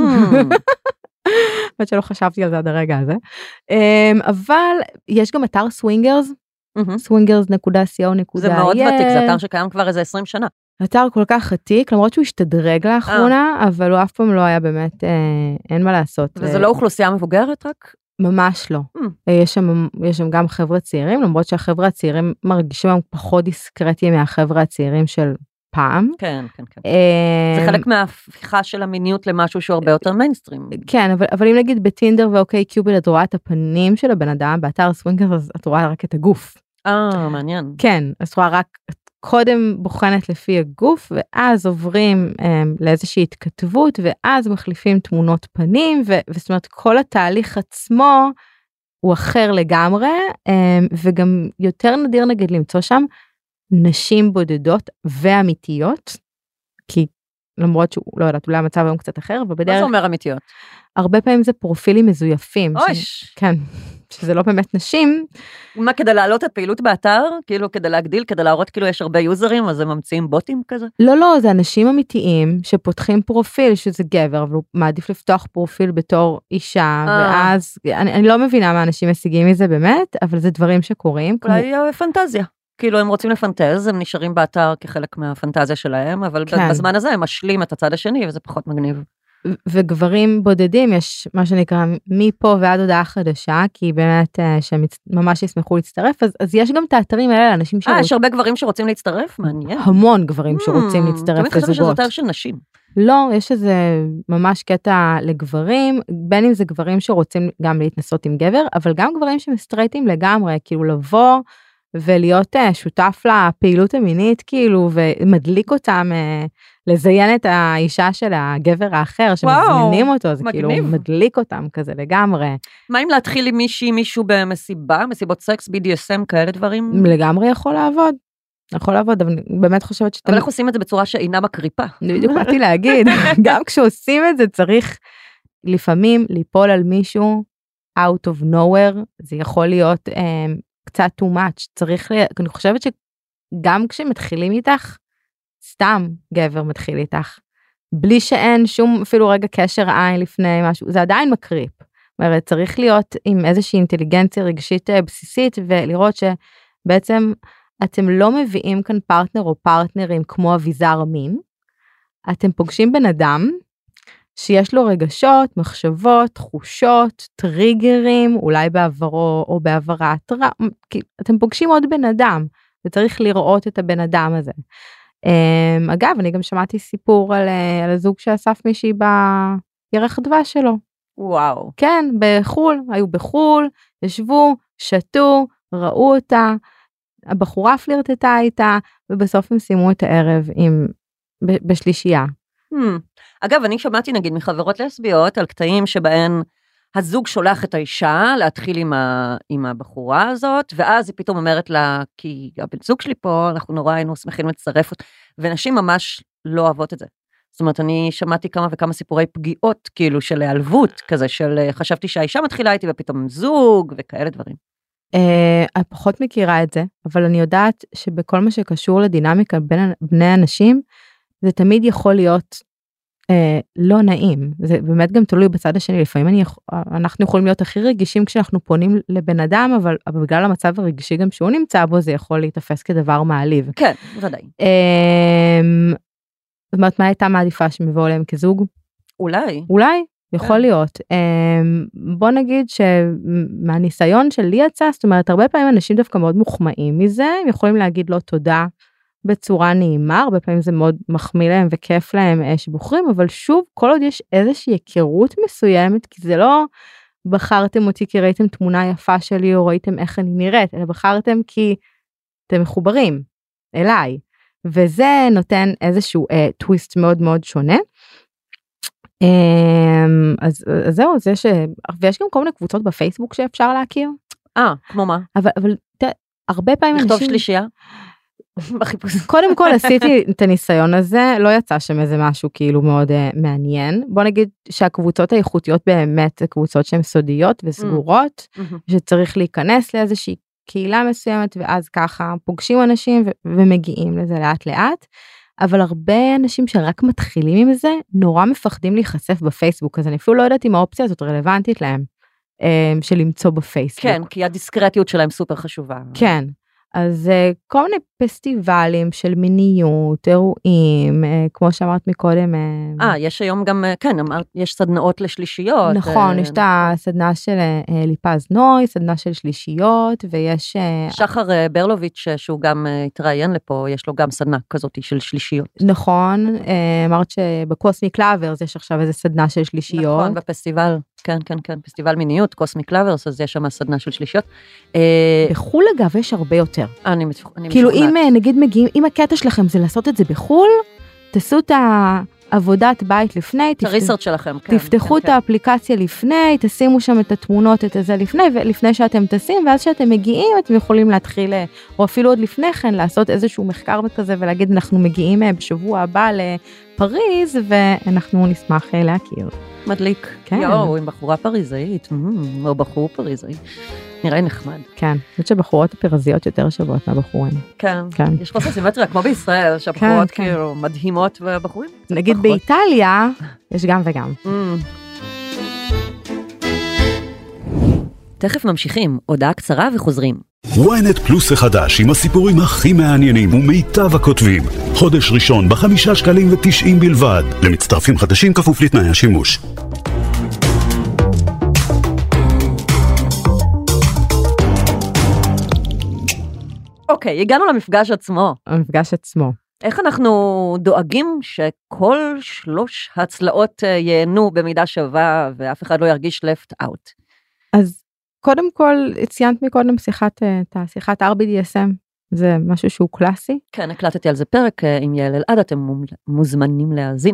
S2: באמת שלא חשבתי על זה עד הרגע הזה. אבל יש גם אתר סווינגרס, סווינגרס נקודה סי או נקודה איי אל.
S3: זה מאוד ותיק, זה אתר שקיים כבר איזה עשרים שנה.
S2: אתר כל כך עתיק, למרות שהוא השתדרג לאחרונה, אבל הוא אף פעם לא היה באמת, אין מה לעשות.
S3: וזה לא אוכלוסייה מבוגרת רק?
S2: ממש לא. יש שם, יש שם גם חבר'ה צעירים, למרות שהחבר'ה הצעירים מרגישים פחות דיסקרטיים מהחבר'ה הצעירים של פעם.
S3: כן, כן, כן. זה חלק מההפיכה של המיניות למשהו שהוא הרבה יותר מיינסטרים.
S2: כן, אבל, אבל אם נגיד בטינדר ואוקיי קיופיד, את רואה את הפנים של הבן אדם, באתר סווינגרס, אז את רואה רק את הגוף.
S3: אה, מעניין.
S2: כן, אז את רואה רק, קודם בוחנת לפי הגוף, ואז עוברים um, לאיזושהי התכתבות, ואז מחליפים תמונות פנים, ו- וזאת אומרת, כל התהליך עצמו הוא אחר לגמרי, um, וגם יותר נדיר נגיד למצוא שם נשים בודדות ואמיתיות, כי למרות שהוא, לא יודעת, אולי המצב היום קצת אחר, אבל בדרך...
S3: מה זה אומר אמיתיות?
S2: הרבה פעמים זה פרופילים מזויפים.
S3: אוי!
S2: ש... כן, שזה לא באמת נשים.
S3: מה, כדי להעלות את הפעילות באתר? כאילו, כדי להגדיל, כדי להראות כאילו יש הרבה יוזרים, אז הם ממציאים בוטים כזה?
S2: לא, לא, זה אנשים אמיתיים שפותחים פרופיל שזה גבר, אבל הוא מעדיף לפתוח פרופיל בתור אישה,
S3: אה.
S2: ואז, אני, אני לא מבינה מה אנשים משיגים מזה באמת, אבל זה דברים שקורים.
S3: אולי כמו... פנטזיה. כאילו הם רוצים לפנטז, הם נשארים באתר כחלק מהפנטזיה שלהם, אבל כן. בזמן הזה הם משלים את הצד השני, וזה פחות מגניב.
S2: וגברים בודדים, יש מה שנקרא מפה ועד הודעה חדשה, כי באמת שהם ממש ישמחו להצטרף, אז, אז יש גם את האתרים האלה, אנשים שרוצים...
S3: אה, יש הרבה גברים שרוצים להצטרף? מעניין.
S2: המון גברים שרוצים להצטרף לזוגות.
S3: תמיד חשבתי שזה אתר של נשים.
S2: לא, יש איזה ממש קטע לגברים, בין אם זה גברים שרוצים גם להתנסות עם גבר, אבל גם גברים שמסטרייטים לגמרי, כאילו לבוא ולהיות שותף לפעילות המינית, כאילו, ומדליק אותם, לזיין את האישה של הגבר האחר, שמזמינים אותו, זה כאילו מדליק אותם כזה לגמרי.
S3: מה אם להתחיל עם מישהי, מישהו במסיבה, מסיבות סקס, בי די אס אם, כאלה דברים?
S2: לגמרי יכול לעבוד. יכול לעבוד, אבל אני באמת חושבת שאתם...
S3: אבל איך עושים את זה בצורה שאינה מקריפה?
S2: בדיוק באתי להגיד, גם כשעושים את זה צריך לפעמים ליפול על מישהו out of nowhere, זה יכול להיות um, קצת too much, צריך, ל... אני חושבת שגם כשמתחילים איתך, סתם גבר מתחיל איתך, בלי שאין שום אפילו רגע קשר עין לפני משהו, זה עדיין מקריפ, זאת אומרת, צריך להיות עם איזושהי אינטליגנציה רגשית בסיסית, ולראות שבעצם אתם לא מביאים כאן פרטנר או פרטנרים כמו אביזר מין, אתם פוגשים בן אדם שיש לו רגשות, מחשבות, תחושות, טריגרים, אולי בעברו או בעברה, אתם פוגשים עוד בן אדם, וצריך לראות את הבן אדם הזה. אגב, אני גם שמעתי סיפור על, על הזוג שאסף מישהי בירח דבש שלו.
S3: וואו.
S2: כן, בחול, היו בחול, ישבו, שתו, ראו אותה, הבחורה פלירטטה איתה, ובסוף הם סיימו את הערב עם, ב, בשלישייה.
S3: Hmm. אגב, אני שמעתי נגיד מחברות לסביות על קטעים שבהן הזוג שולח את האישה להתחיל עם, ה, עם הבחורה הזאת, ואז היא פתאום אומרת לה, כי הבן זוג שלי פה, אנחנו נורא היינו שמחים לצרף אותה, ונשים ממש לא אוהבות את זה. זאת אומרת, אני שמעתי כמה וכמה סיפורי פגיעות, כאילו של העלבות, כזה של חשבתי שהאישה מתחילה איתי, ופתאום זוג וכאלה דברים.
S2: אני פחות מכירה את זה, אבל אני יודעת שבכל מה שקשור לדינמיקה בין בני אנשים, זה תמיד יכול להיות אה, לא נעים, זה באמת גם תלוי בצד השני, לפעמים אני, אנחנו יכולים להיות הכי רגישים כשאנחנו פונים לבן אדם, אבל, אבל בגלל המצב הרגשי גם שהוא נמצא בו, זה יכול להתאפס כדבר מעליב.
S3: כן, ודאי.
S2: אה, זאת אומרת, מה הייתה מעדיפה שמבואו להם כזוג?
S3: אולי.
S2: אולי, יכול כן. להיות. אה, בוא נגיד שמהניסיון שלי יצא, זאת אומרת, הרבה פעמים אנשים דווקא מאוד מוחמאים מזה, הם יכולים להגיד לו תודה, בצורה נעימה, הרבה פעמים זה מאוד מחמיא להם וכיף להם שבוחרים, אבל שוב, כל עוד יש איזושהי היכרות מסוימת, כי זה לא בחרתם אותי כי ראיתם תמונה יפה שלי, או ראיתם איך אני נראית, אלא בחרתם כי אתם מחוברים אליי, וזה נותן איזשהו אה, טוויסט מאוד מאוד שונה. אה, אז, אז זהו, זה ש... ויש גם כל מיני קבוצות בפייסבוק שאפשר להכיר.
S3: אה, כמו מה?
S2: אבל, אבל תה, הרבה פעמים
S3: לכתוב
S2: אנשים...
S3: שלישייה?
S2: קודם כל עשיתי את הניסיון הזה, לא יצא שם איזה משהו כאילו מאוד uh, מעניין. בוא נגיד שהקבוצות האיכותיות באמת זה קבוצות שהן סודיות וסגורות, mm-hmm. שצריך להיכנס לאיזושהי קהילה מסוימת, ואז ככה פוגשים אנשים ו- ומגיעים לזה לאט לאט, אבל הרבה אנשים שרק מתחילים עם זה, נורא מפחדים להיחשף בפייסבוק, אז אני אפילו לא יודעת אם האופציה הזאת רלוונטית להם, um, של למצוא בפייסבוק.
S3: כן, כי הדיסקרטיות שלהם סופר חשובה.
S2: כן. אז כל מיני פסטיבלים של מיניות, אירועים, כמו שאמרת מקודם.
S3: אה, יש היום גם, כן, אמרת, יש סדנאות לשלישיות.
S2: נכון, יש את הסדנה של ליפז נוי, סדנה של שלישיות, ויש...
S3: שחר ברלוביץ', שהוא גם התראיין לפה, יש לו גם סדנה כזאת של שלישיות.
S2: נכון, אמרת שבקוסמיק לאברס יש עכשיו איזו סדנה של שלישיות.
S3: נכון, בפסטיבל. כן, כן, כן, פסטיבל מיניות, קוסמיק לאברס, אז יש שם סדנה של שלישיות.
S2: בחול אגב יש הרבה יותר.
S3: אני משוכנעת.
S2: כאילו אם נגיד מגיעים, אם הקטע שלכם זה לעשות את זה בחול, תעשו את העבודת בית לפני.
S3: את הריסרצ' שלכם, כן.
S2: תפתחו את האפליקציה לפני, תשימו שם את התמונות, את זה לפני, ולפני שאתם טסים, ואז שאתם מגיעים, אתם יכולים להתחיל, או אפילו עוד לפני כן, לעשות איזשהו מחקר כזה, ולהגיד, אנחנו מגיעים בשבוע הבא בפריז, ואנחנו נשמח להכיר.
S3: מדליק.
S2: כן.
S3: יואו, עם בחורה פריזאית, או בחור פריזאי. נראה נחמד.
S2: כן, אני חושבת שבחורות הפרזיות יותר שוות מהבחורים.
S3: כן.
S2: כן.
S3: יש חוסר סימטריה, כמו בישראל, שהבחורות
S2: כן.
S3: כאילו מדהימות, והבחורים
S2: נגיד
S3: פחות.
S2: באיטליה, יש גם וגם.
S3: Mm. תכף ממשיכים, הודעה קצרה וחוזרים.
S1: וויינט פלוס החדש עם הסיפורים הכי מעניינים ומיטב הכותבים. חודש ראשון בחמישה שקלים ותשעים בלבד. למצטרפים חדשים כפוף לתנאי השימוש.
S3: אוקיי, הגענו למפגש עצמו.
S2: המפגש עצמו.
S3: איך אנחנו דואגים שכל שלוש הצלעות ייהנו במידה שווה, ואף אחד לא ירגיש left out?
S2: אז קודם כל, ציינת מקודם שיחת, את השיחת אר בי די אס אם, זה משהו שהוא קלאסי.
S3: כן, הקלטתי על זה פרק עם יעל אלעד, אתם מוזמנים להאזין.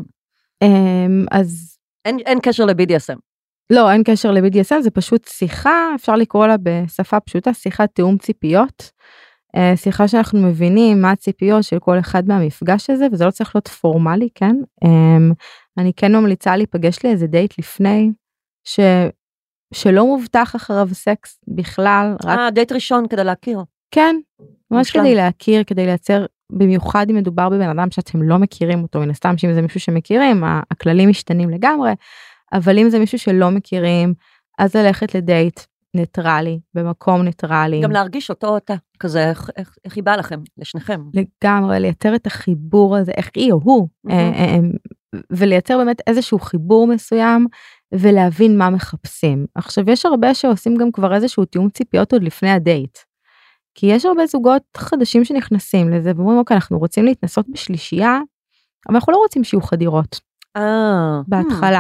S2: אז...
S3: אין, אין קשר ל-בי די אס אם.
S2: לא, אין קשר ל-בי די אס אם, זה פשוט שיחה, אפשר לקרוא לה בשפה פשוטה, שיחת תיאום ציפיות, שיחה שאנחנו מבינים מה הציפיות של כל אחד מהמפגש הזה, וזה לא צריך להיות פורמלי, כן? אני כן ממליצה להיפגש לי איזה דייט לפני, ש... שלא מובטח אחריו סקס בכלל.
S3: אה, דייט ראשון כדי להכיר.
S2: כן, ממש כדי להכיר, כדי לייצר, במיוחד אם מדובר בבן אדם שאתם לא מכירים אותו, מן הסתם שאם זה מישהו שמכירים, הכללים משתנים לגמרי, אבל אם זה מישהו שלא מכירים, אז ללכת לדייט ניטרלי, במקום ניטרלי.
S3: גם להרגיש אותו אותה, כזה, איך, איך, איך היא באה לכם, לשניכם.
S2: לגמרי, לייצר את החיבור הזה, איך היא או הוא, ולייצר באמת איזשהו חיבור מסוים, ולהבין מה מחפשים. עכשיו, יש הרבה שעושים גם כבר איזשהו תיאום ציפיות עוד לפני הדייט. כי יש הרבה זוגות חדשים שנכנסים לזה, ואומרים, אוקיי, אנחנו רוצים להתנסות בשלישייה, אבל אנחנו לא רוצים שיהיו חדירות.
S3: אה.
S2: בהתחלה.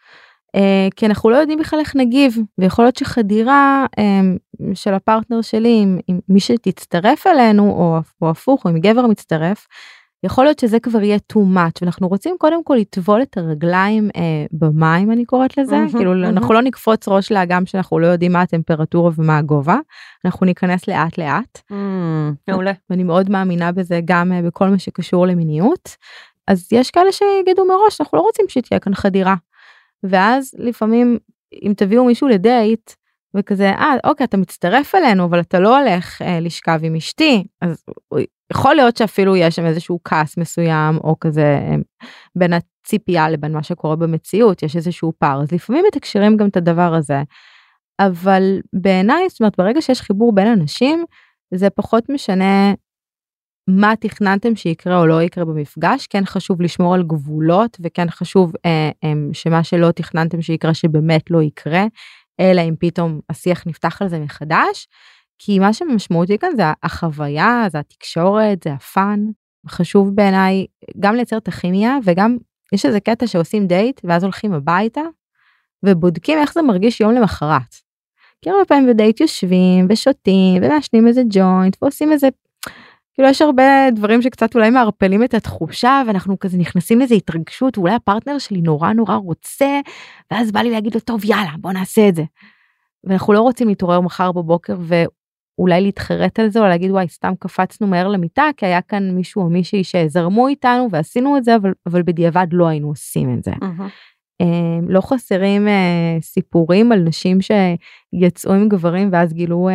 S2: כי אנחנו לא יודעים בכלל איך נגיב, ויכול להיות שחדירה של הפרטנר שלי, עם מי שתצטרף אלינו, או הפוך, או עם גבר מצטרף, יכול להיות שזה כבר יהיה too much, ואנחנו רוצים קודם כל לטבול את הרגליים אה, במים, אני קוראת לזה, mm-hmm, כאילו mm-hmm. אנחנו לא נקפוץ ראש לאגם שאנחנו לא יודעים מה הטמפרטורה ומה הגובה, אנחנו ניכנס לאט לאט.
S3: מעולה.
S2: Mm, ואני מאוד מאמינה בזה גם אה, בכל מה שקשור למיניות, אז יש כאלה שיגידו מראש, אנחנו לא רוצים שתהיה כאן חדירה, ואז לפעמים אם תביאו מישהו לדייט, וכזה, אה, אוקיי, אתה מצטרף אלינו, אבל אתה לא הולך אה, לשכב עם אשתי, אז יכול להיות שאפילו יש שם איזשהו כעס מסוים, או כזה, בין הציפייה לבין מה שקורה במציאות, יש איזשהו פער, אז לפעמים מתקשרים גם את הדבר הזה, אבל בעיניי, זאת אומרת, ברגע שיש חיבור בין אנשים, זה פחות משנה מה תכננתם שיקרה או לא יקרה במפגש, כן חשוב לשמור על גבולות, וכן חשוב אה, אה, שמה שלא תכננתם שיקרה שבאמת לא יקרה, אלא אם פתאום השיח נפתח על זה מחדש, כי מה שמשמעותי כאן זה החוויה, זה התקשורת, זה הפן, חשוב בעיניי גם לייצר את הכימיה, וגם יש איזה קטע שעושים דייט, ואז הולכים הביתה, ובודקים איך זה מרגיש יום למחרת. כי הרבה פעמים בדייט יושבים, ושותים, ומעשנים איזה ג'וינט, ועושים איזה, כאילו יש הרבה דברים שקצת אולי מערפלים את התחושה, ואנחנו כזה נכנסים לאיזו התרגשות, ואולי הפרטנר שלי נורא נורא רוצה, ואז בא לי להגיד לו, טוב יאללה, בוא נעשה את זה. ואנחנו לא רוצים להתעורר מחר בבוקר, ואולי להתחרט על זה, או להגיד, וואי, סתם קפצנו מהר למיטה, כי היה כאן מישהו או מישהי שזרמו איתנו, ועשינו את זה, אבל, אבל בדיעבד לא היינו עושים את זה. Mm-hmm. לא חסרים סיפורים על נשים שיצאו עם גברים, ואז גילו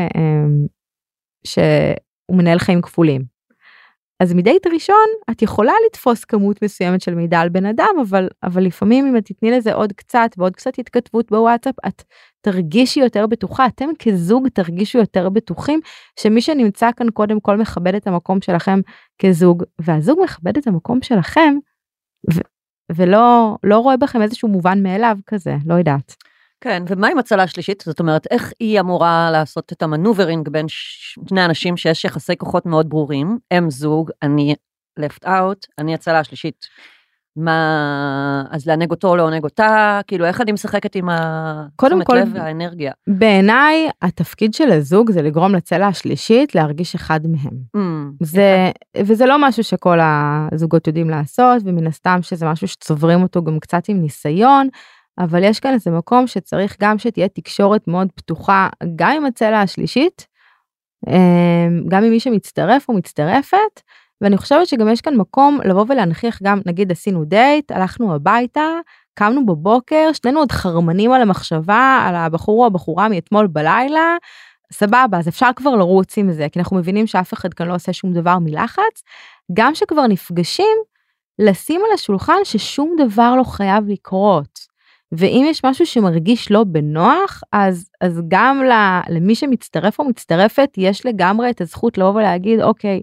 S2: ש... הוא מנהל חיים כפולים. אז מדייט ראשון, את יכולה לתפוס כמות מסוימת של מידע על בן אדם, אבל, אבל לפעמים אם את תתני לזה עוד קצת, ועוד קצת התכתבות בוואטסאפ, את תרגישי יותר בטוחה, אתם כזוג תרגישו יותר בטוחים, שמי שנמצא כאן קודם כל מכבד את המקום שלכם כזוג, והזוג מכבד את המקום שלכם, ו, ולא לא רואה בכם איזשהו מובן מאליו כזה, לא יודעת.
S3: כן, ומה עם הצלה השלישית? זאת אומרת, איך היא אמורה לעשות את המנוברינג בין שני אנשים שיש יחסי כוחות מאוד ברורים, הם זוג, אני left out, אני הצלה השלישית. מה, אז לענג אותו או לעונג אותה, כאילו איך אני משחקת עם התשומת לב והאנרגיה?
S2: בעיניי, התפקיד של הזוג זה לגרום לצלה השלישית להרגיש אחד מהם. Mm, זה, וזה לא משהו שכל הזוגות יודעים לעשות, ומן הסתם שזה משהו שצוברים אותו גם קצת עם ניסיון, אבל יש כאן איזה מקום שצריך גם שתהיה תקשורת מאוד פתוחה, גם עם הצלע השלישית, גם עם מי שמצטרף או מצטרפת, ואני חושבת שגם יש כאן מקום לבוא ולהנכיח גם, נגיד עשינו דייט, הלכנו הביתה, קמנו בבוקר, שנינו עוד חרמנים על המחשבה, על הבחור או הבחורה מאתמול בלילה, סבבה, אז אפשר כבר לרוץ עם זה, כי אנחנו מבינים שאף אחד כאן לא עושה שום דבר מלחץ, גם שכבר נפגשים, לשים על השולחן ששום דבר לא חייב לקרות, ואם יש משהו שמרגיש לא בנוח, אז, אז גם למי שמצטרף או מצטרפת, יש לגמרי את הזכות לבוא ולהגיד, אוקיי,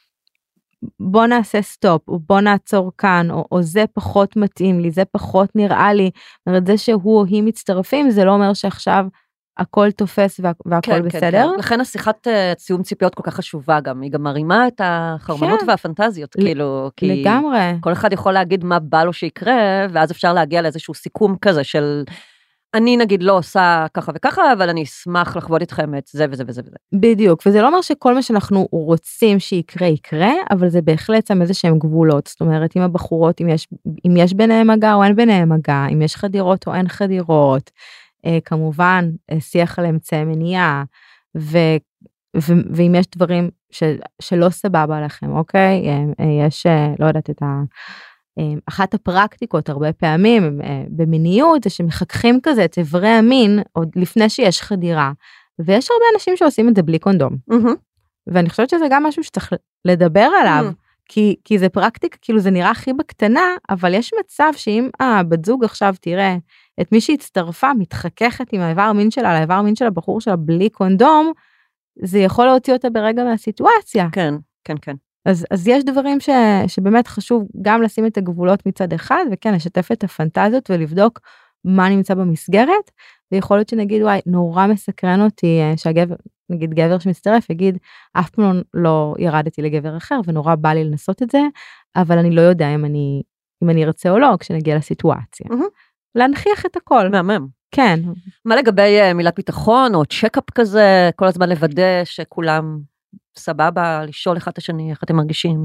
S2: בוא נעשה סטופ, או בוא נעצור כאן, או, או זה פחות מתאים לי, זה פחות נראה לי, זאת אומרת, זה שהוא או היא מצטרפים, זה לא אומר שעכשיו הכל תופס וה, והכל
S3: כן,
S2: בסדר.
S3: כן, כן. לכן השיחת סיום ציפיות כל כך חשובה גם, היא גם מרימה את החרמנות כן. והפנטזיות, ל- כאילו, כי
S2: לגמרי.
S3: כל אחד יכול להגיד מה בא לו שיקרה, ואז אפשר להגיע לאיזשהו סיכום כזה של, אני נגיד לא עושה ככה וככה, אבל אני אשמח לחוות איתכם את זה וזה וזה וזה.
S2: בדיוק, וזה לא אומר שכל מה שאנחנו רוצים שיקרה יקרה, אבל זה בהחלט שם איזה שהם גבולות, זאת אומרת, אם הבחורות, אם יש, אם יש ביניהם מגע או אין ביניהם מגע, אם יש חדירות או אין חדירות, אה, כמובן, שיח על אמצעי מניעה, ו, ו, ואם יש דברים ש, שלא סבבה לכם, אוקיי? יש, לא יודעת, את ה... אחת הפרקטיקות הרבה פעמים במיניות זה שמחככים כזה את איברי המין עוד לפני שיש חדירה, ויש הרבה אנשים שעושים את זה בלי קונדום. Mm-hmm. ואני חושבת שזה גם משהו שצריך לדבר עליו, mm-hmm. כי, כי זה פרקטיקה, כאילו זה נראה הכי בקטנה, אבל יש מצב שאם הבת זוג עכשיו תראה את מי שהצטרפה מתחככת עם האיבר המין שלה, לאיבר המין של הבחור שלה בלי קונדום, זה יכול להוציא אותה ברגע מהסיטואציה.
S3: כן, כן, כן.
S2: אז, אז יש דברים ש, שבאמת חשוב גם לשים את הגבולות מצד אחד, וכן, לשתף את הפנטזיות ולבדוק מה נמצא במסגרת, ויכול להיות שנגיד, וואי, נורא מסקרן אותי שהגבר, נגיד גבר שמצטרף, יגיד, אף פעם לא, לא ירדתי לגבר אחר, ונורא בא לי לנסות את זה, אבל אני לא יודע אם אני, אם אני ארצה או לא, כשנגיע לסיטואציה. Mm-hmm. להנכיח את הכל.
S3: מהמם.
S2: כן.
S3: מה לגבי uh, מילת ביטחון, או צ'קאפ כזה, כל הזמן לוודא שכולם סבבה, לשאול אחד את השני, איך אתם מרגישים?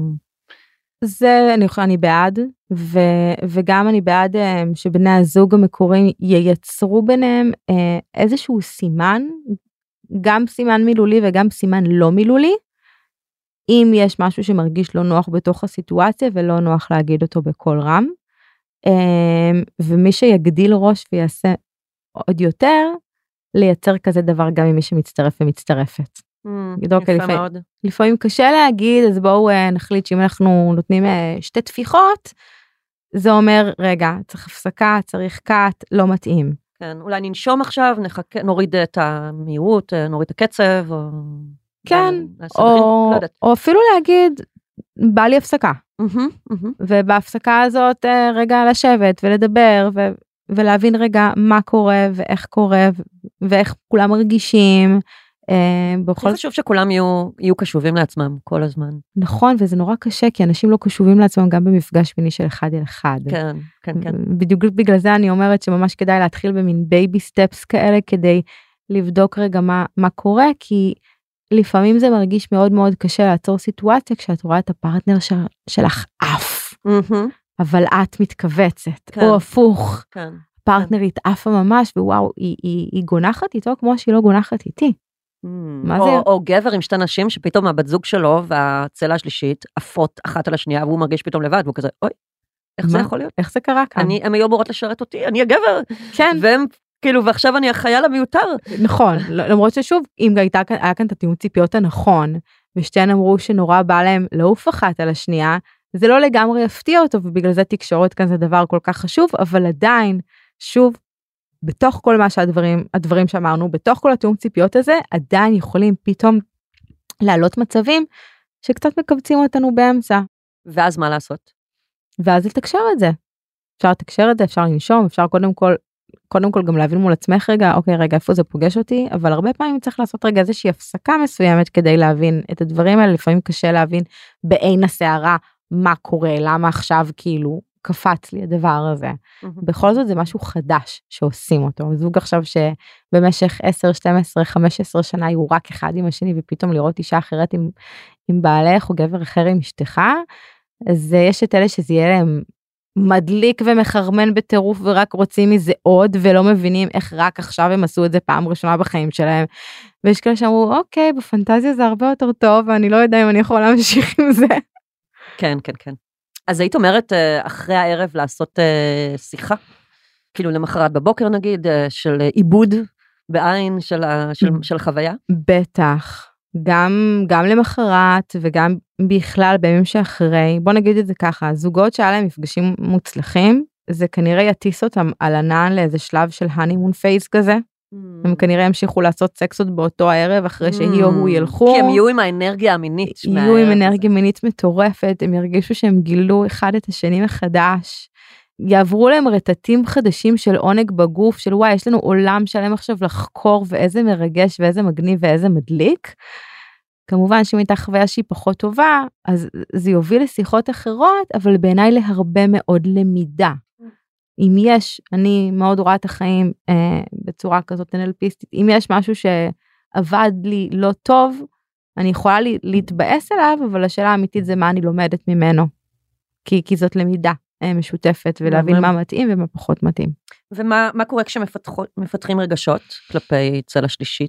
S2: זה, אני יכולה, אני בעד, ו, וגם אני בעד um, שבני הזוג המקוריים ייצרו ביניהם uh, איזשהו סימן, גם סימן מילולי וגם סימן לא מילולי, אם יש משהו שמרגיש לא נוח בתוך הסיטואציה, ולא נוח להגיד אותו בקול רם, um, ומי שיגדיל ראש ויעשה עוד יותר, לייצר כזה דבר גם עם מי שמצטרף ומצטרפת.
S3: Mm, יפה
S2: לפעמים,
S3: מאוד.
S2: לפעמים קשה להגיד, אז בואו נחליט שאם אנחנו נותנים שתי תפיחות, זה אומר, רגע, צריך הפסקה, צריך קאט, לא מתאים.
S3: כן, אולי ננשום עכשיו, נחכה, נוריד את המהירות, נוריד את הקצב, או...
S2: כן, או,
S3: לא
S2: או אפילו להגיד, בא לי הפסקה.
S3: Mm-hmm, mm-hmm.
S2: ובהפסקה הזאת, רגע לשבת ולדבר, ו... ולהבין רגע מה קורה, ואיך קורה, ואיך כולם מרגישים,
S3: הכי חשוב שכולם יהיו, יהיו קשובים לעצמם כל הזמן.
S2: נכון, וזה נורא קשה, כי אנשים לא קשובים לעצמם גם במפגש מיני של אחד אל אחד.
S3: כן, כן, כן.
S2: בדיוק בגלל זה אני אומרת שממש כדאי להתחיל במין בייבי סטפס כאלה, כדי לבדוק רגע מה, מה קורה, כי לפעמים זה מרגיש מאוד מאוד קשה לעצור סיטואציה, כשאת רואה את הפרטנר של, שלך אף, mm-hmm. אבל את מתכווצת, כן. או הפוך. כן. פרטנרית כן. אפה ממש, ווואו, היא, היא, היא גונחת איתו כמו שהיא לא גונחת איתי.
S3: או, או גבר עם שתי נשים שפתאום הבת זוג שלו והצלע השלישית עפות אחת על השנייה והוא מרגיש פתאום לבד והוא כזה אוי איך זה יכול להיות?
S2: איך זה קרה כאן?
S3: אני, הם היו אמורות לשרת אותי, אני הגבר.
S2: כן.
S3: והם כאילו ועכשיו אני החייל המיותר.
S2: נכון, למרות ששוב אם הייתה, היה כאן את התיאום ציפיות הנכון ושתיהן אמרו שנורא בא להם לעוף אחת על השנייה, זה לא לגמרי יפתיע אותו ובגלל זה תקשורת כאן זה דבר כל כך חשוב, אבל עדיין שוב בתוך כל מה שהדברים, הדברים שאמרנו, בתוך כל התיאום ציפיות הזה, עדיין יכולים פתאום לעלות מצבים שקצת מקבצים אותנו באמצע.
S3: ואז מה לעשות?
S2: ואז לתקשר את זה. אפשר לתקשר את זה, אפשר לנשום, אפשר קודם כל, קודם כל גם להבין מול עצמך רגע, אוקיי, רגע, איפה זה פוגש אותי, אבל הרבה פעמים צריך לעשות רגע איזושהי הפסקה מסוימת כדי להבין את הדברים האלה, לפעמים קשה להבין בעין הסערה מה קורה, למה עכשיו כאילו, קפץ לי הדבר הזה. Mm-hmm. בכל זאת זה משהו חדש שעושים אותו. זוג עכשיו שבמשך עשר, שתים עשרה, חמש עשרה שנה היו רק אחד עם השני, ופתאום לראות אישה אחרת עם, עם בעלך, או גבר אחר עם אשתך, אז יש את אלה שזה יהיה להם מדליק ומחרמן בטירוף, ורק רוצים מזה עוד, ולא מבינים איך רק עכשיו הם עשו את זה פעם ראשונה בחיים שלהם. ויש כאלה שאמרו, אוקיי, בפנטזיה זה הרבה יותר טוב, ואני לא יודע אם אני יכול להמשיך עם זה.
S3: כן, כן, כן. אז היית אומרת, אחרי הערב לעשות שיחה, כאילו למחרת בבוקר נגיד, של עיבוד בעין של, של, של חוויה?
S2: בטח. גם, גם למחרת וגם בכלל בימים שאחרי, בוא נגיד את זה ככה, זוגות שהיה להם מפגשים מוצלחים, זה כנראה יטיס אותם על ענן לאיזה שלב של הנימון פייס כזה, mm. הם כנראה ימשיכו לעשות סקסות באותו הערב, אחרי mm. שהיא או הוא ילכו.
S3: כי הם יהיו עם האנרגיה המינית.
S2: יהיו עם אנרגיה מינית מטורפת, הם ירגישו שהם גילו אחד את השני מחדש, יעברו להם רטטים חדשים של עונג בגוף, של וואי, יש לנו עולם שלם עכשיו לחקור, ואיזה מרגש, ואיזה מגניב, ואיזה מדליק. כמובן שאם הייתה חוויה שהיא פחות טובה, אז זה יוביל לשיחות אחרות, אבל בעיניי להרבה מאוד למידה. אם יש, אני מאוד רואה את החיים אה, בצורה כזאת אנלפיסטית, אם יש משהו שעבד לי לא טוב, אני יכולה לי, להתבאס עליו, אבל השאלה האמיתית זה מה אני לומדת ממנו. כי, כי זאת למידה. משותפת ולהבין מה מתאים ומה פחות מתאים.
S3: ומה מה קורה כשמפתחים רגשות כלפי צלע שלישית?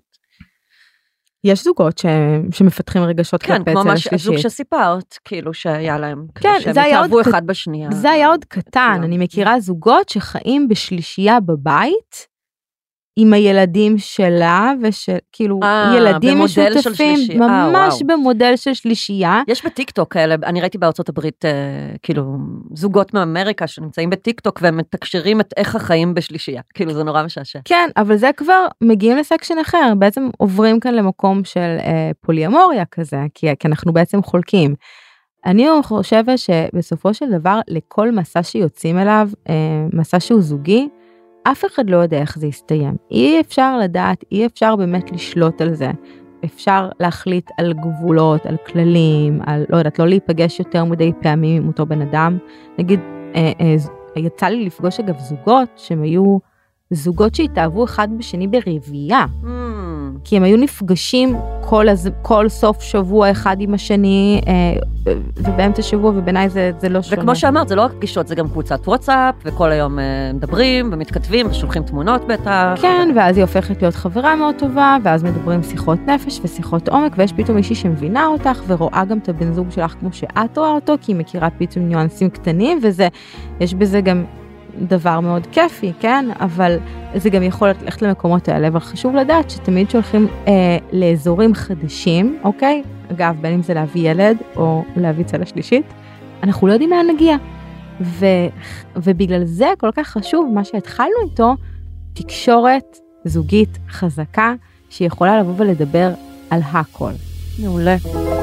S2: יש זוגות ש, שמפתחים רגשות
S3: כן,
S2: כלפי צלע שלישית.
S3: כן, כמו הזוג שסיפרת, כאילו שהיה להם,
S2: כן,
S3: שהם התאהבו אחד בשנייה.
S2: זה היה עוד קטן, אני מכירה זוגות שחיים בשלישייה בבית, עם הילדים שלה, ושכאילו, ילדים משותפים, ממש במודל של שלישייה.
S3: יש בטיקטוק כאלה, אני ראיתי בארצות הברית, כאילו, זוגות מאמריקה שנמצאים בטיקטוק, והם מתקשרים את איך החיים בשלישייה. כאילו, זה נורא משעשע.
S2: כן, אבל זה כבר מגיעים לסקשן אחר, בעצם עוברים כאן למקום של פוליאמוריה כזה, כי אנחנו בעצם חולקים. אני חושבת שבסופו של דבר, לכל מסע שיוצאים אליו, מסע שהוא זוגי, אף אחד לא יודע איך זה יסתיים. אי אפשר לדעת, אי אפשר באמת לשלוט על זה. אפשר להחליט על גבולות, על כללים, על, לא יודעת, לא להיפגש יותר מדי פעמים עם אותו בן אדם. נגיד, אה, אה, יצא לי לפגוש אגב זוגות, שהם היו זוגות שהתאהבו אחד בשני ברביעייה. Mm. כי הם היו נפגשים כל, הז... כל סוף שבוע אחד עם השני, אה, ובאמצע שבוע, ובעיניי זה, זה לא שונה.
S3: וכמו שאמרת, זה לא רק פגישות, זה גם קבוצת וואטסאפ, וכל היום אה, מדברים, ומתכתבים, ושולחים תמונות בטח.
S2: כן, ואז היא הופכת להיות חברה מאוד טובה, ואז מדברים שיחות נפש ושיחות עומק, ויש פתאום מישהי שמבינה אותך, ורואה גם את הבן זוג שלך כמו שאת רואה אותו, כי היא מכירה פתאום ניואנסים קטנים, וזה, יש בזה גם דבר מאוד כיפי, כן? אבל זה גם יכול ללכת למקומות האלה, אבל חשוב לדעת שתמיד שולחים אה, לאזורים חדשים, אוקיי? אגב, בין אם זה להביא ילד או להביא צלע שלישית, אנחנו לא יודעים לאן נגיע. ו, ובגלל זה כל כך חשוב, מה שהתחלנו איתו, תקשורת זוגית חזקה, שיכולה לבוא ולדבר על הכל.
S3: מעולה.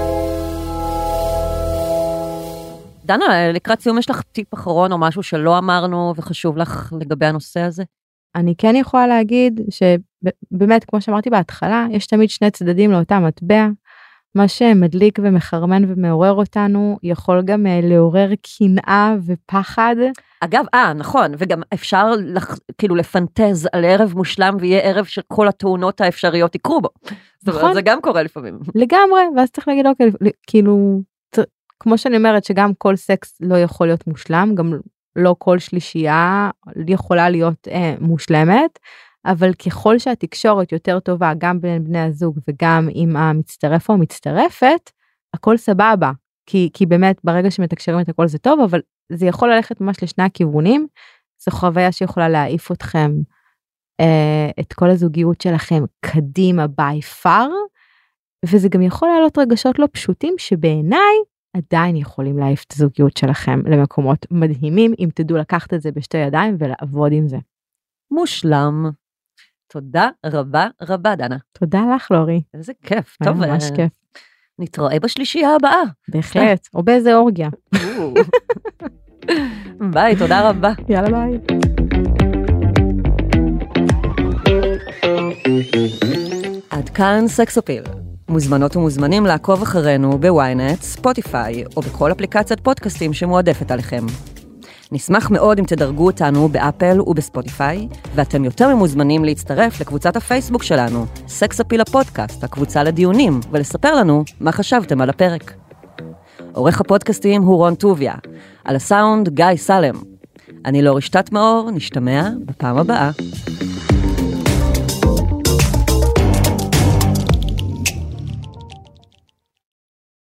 S3: דנה, לקראת סיום יש לך טיפ אחרון או משהו שלא אמרנו וחשוב לך לגבי הנושא הזה?
S2: אני כן יכולה להגיד שבאמת, כמו שאמרתי בהתחלה, יש תמיד שני צדדים לאותה מטבע. מה שמדליק ומחרמן ומעורר אותנו, יכול גם לעורר קנאה ופחד.
S3: אגב, אה, נכון, וגם אפשר לח, כאילו לפנטז על ערב מושלם, ויהיה ערב שכל התאונות האפשריות יקרו בו. נכון. זה גם קורה לפעמים.
S2: לגמרי, ואז צריך להגיד, אוקיי, כאילו, כמו שאני אומרת, שגם כל סקס לא יכול להיות מושלם, גם לא כל שלישייה יכולה להיות אה, מושלמת, אבל ככל שהתקשורת יותר טובה, גם בין בני הזוג וגם עם המצטרף או המצטרפת, הכל סבבה, כי, כי באמת ברגע שמתקשרים את הכל זה טוב, אבל זה יכול ללכת ממש לשני הכיוונים, זו חוויה שיכולה להעיף אתכם, אה, את כל הזוגיות שלכם קדימה by far, וזה גם יכול לעלות רגשות לא פשוטים, שבעיניי עדיין יכולים להעיף את הזוגיות שלכם למקומות מדהימים, אם תדעו לקחת את זה בשתי ידיים ולעבוד עם זה.
S3: מושלם. תודה רבה רבה, דנה.
S2: תודה לך, לורי.
S3: איזה כיף. טוב,
S2: ממש כיף.
S3: נתראה בשלישייה הבאה.
S2: בהחלט, או באיזה אורגיה.
S3: ביי, תודה רבה.
S2: יאללה ביי.
S3: עד כאן סקסופיל. מוזמנות ומוזמנים לעקוב אחרינו בוויינט, ספוטיפיי או בכל אפליקציית פודקאסטים שמועדפת עליכם. נשמח מאוד אם תדרגו אותנו באפל ובספוטיפיי, ואתם יותר ממוזמנים להצטרף לקבוצת הפייסבוק שלנו, סקסופיל הפודקאסט, הקבוצה לדיונים, ולספר לנו מה חשבתם על הפרק. עורך הפודקאסטים הוא רון טוביה, על הסאונד גיא סלם. אני לורי שטט מאור, נשתמע בפעם הבאה.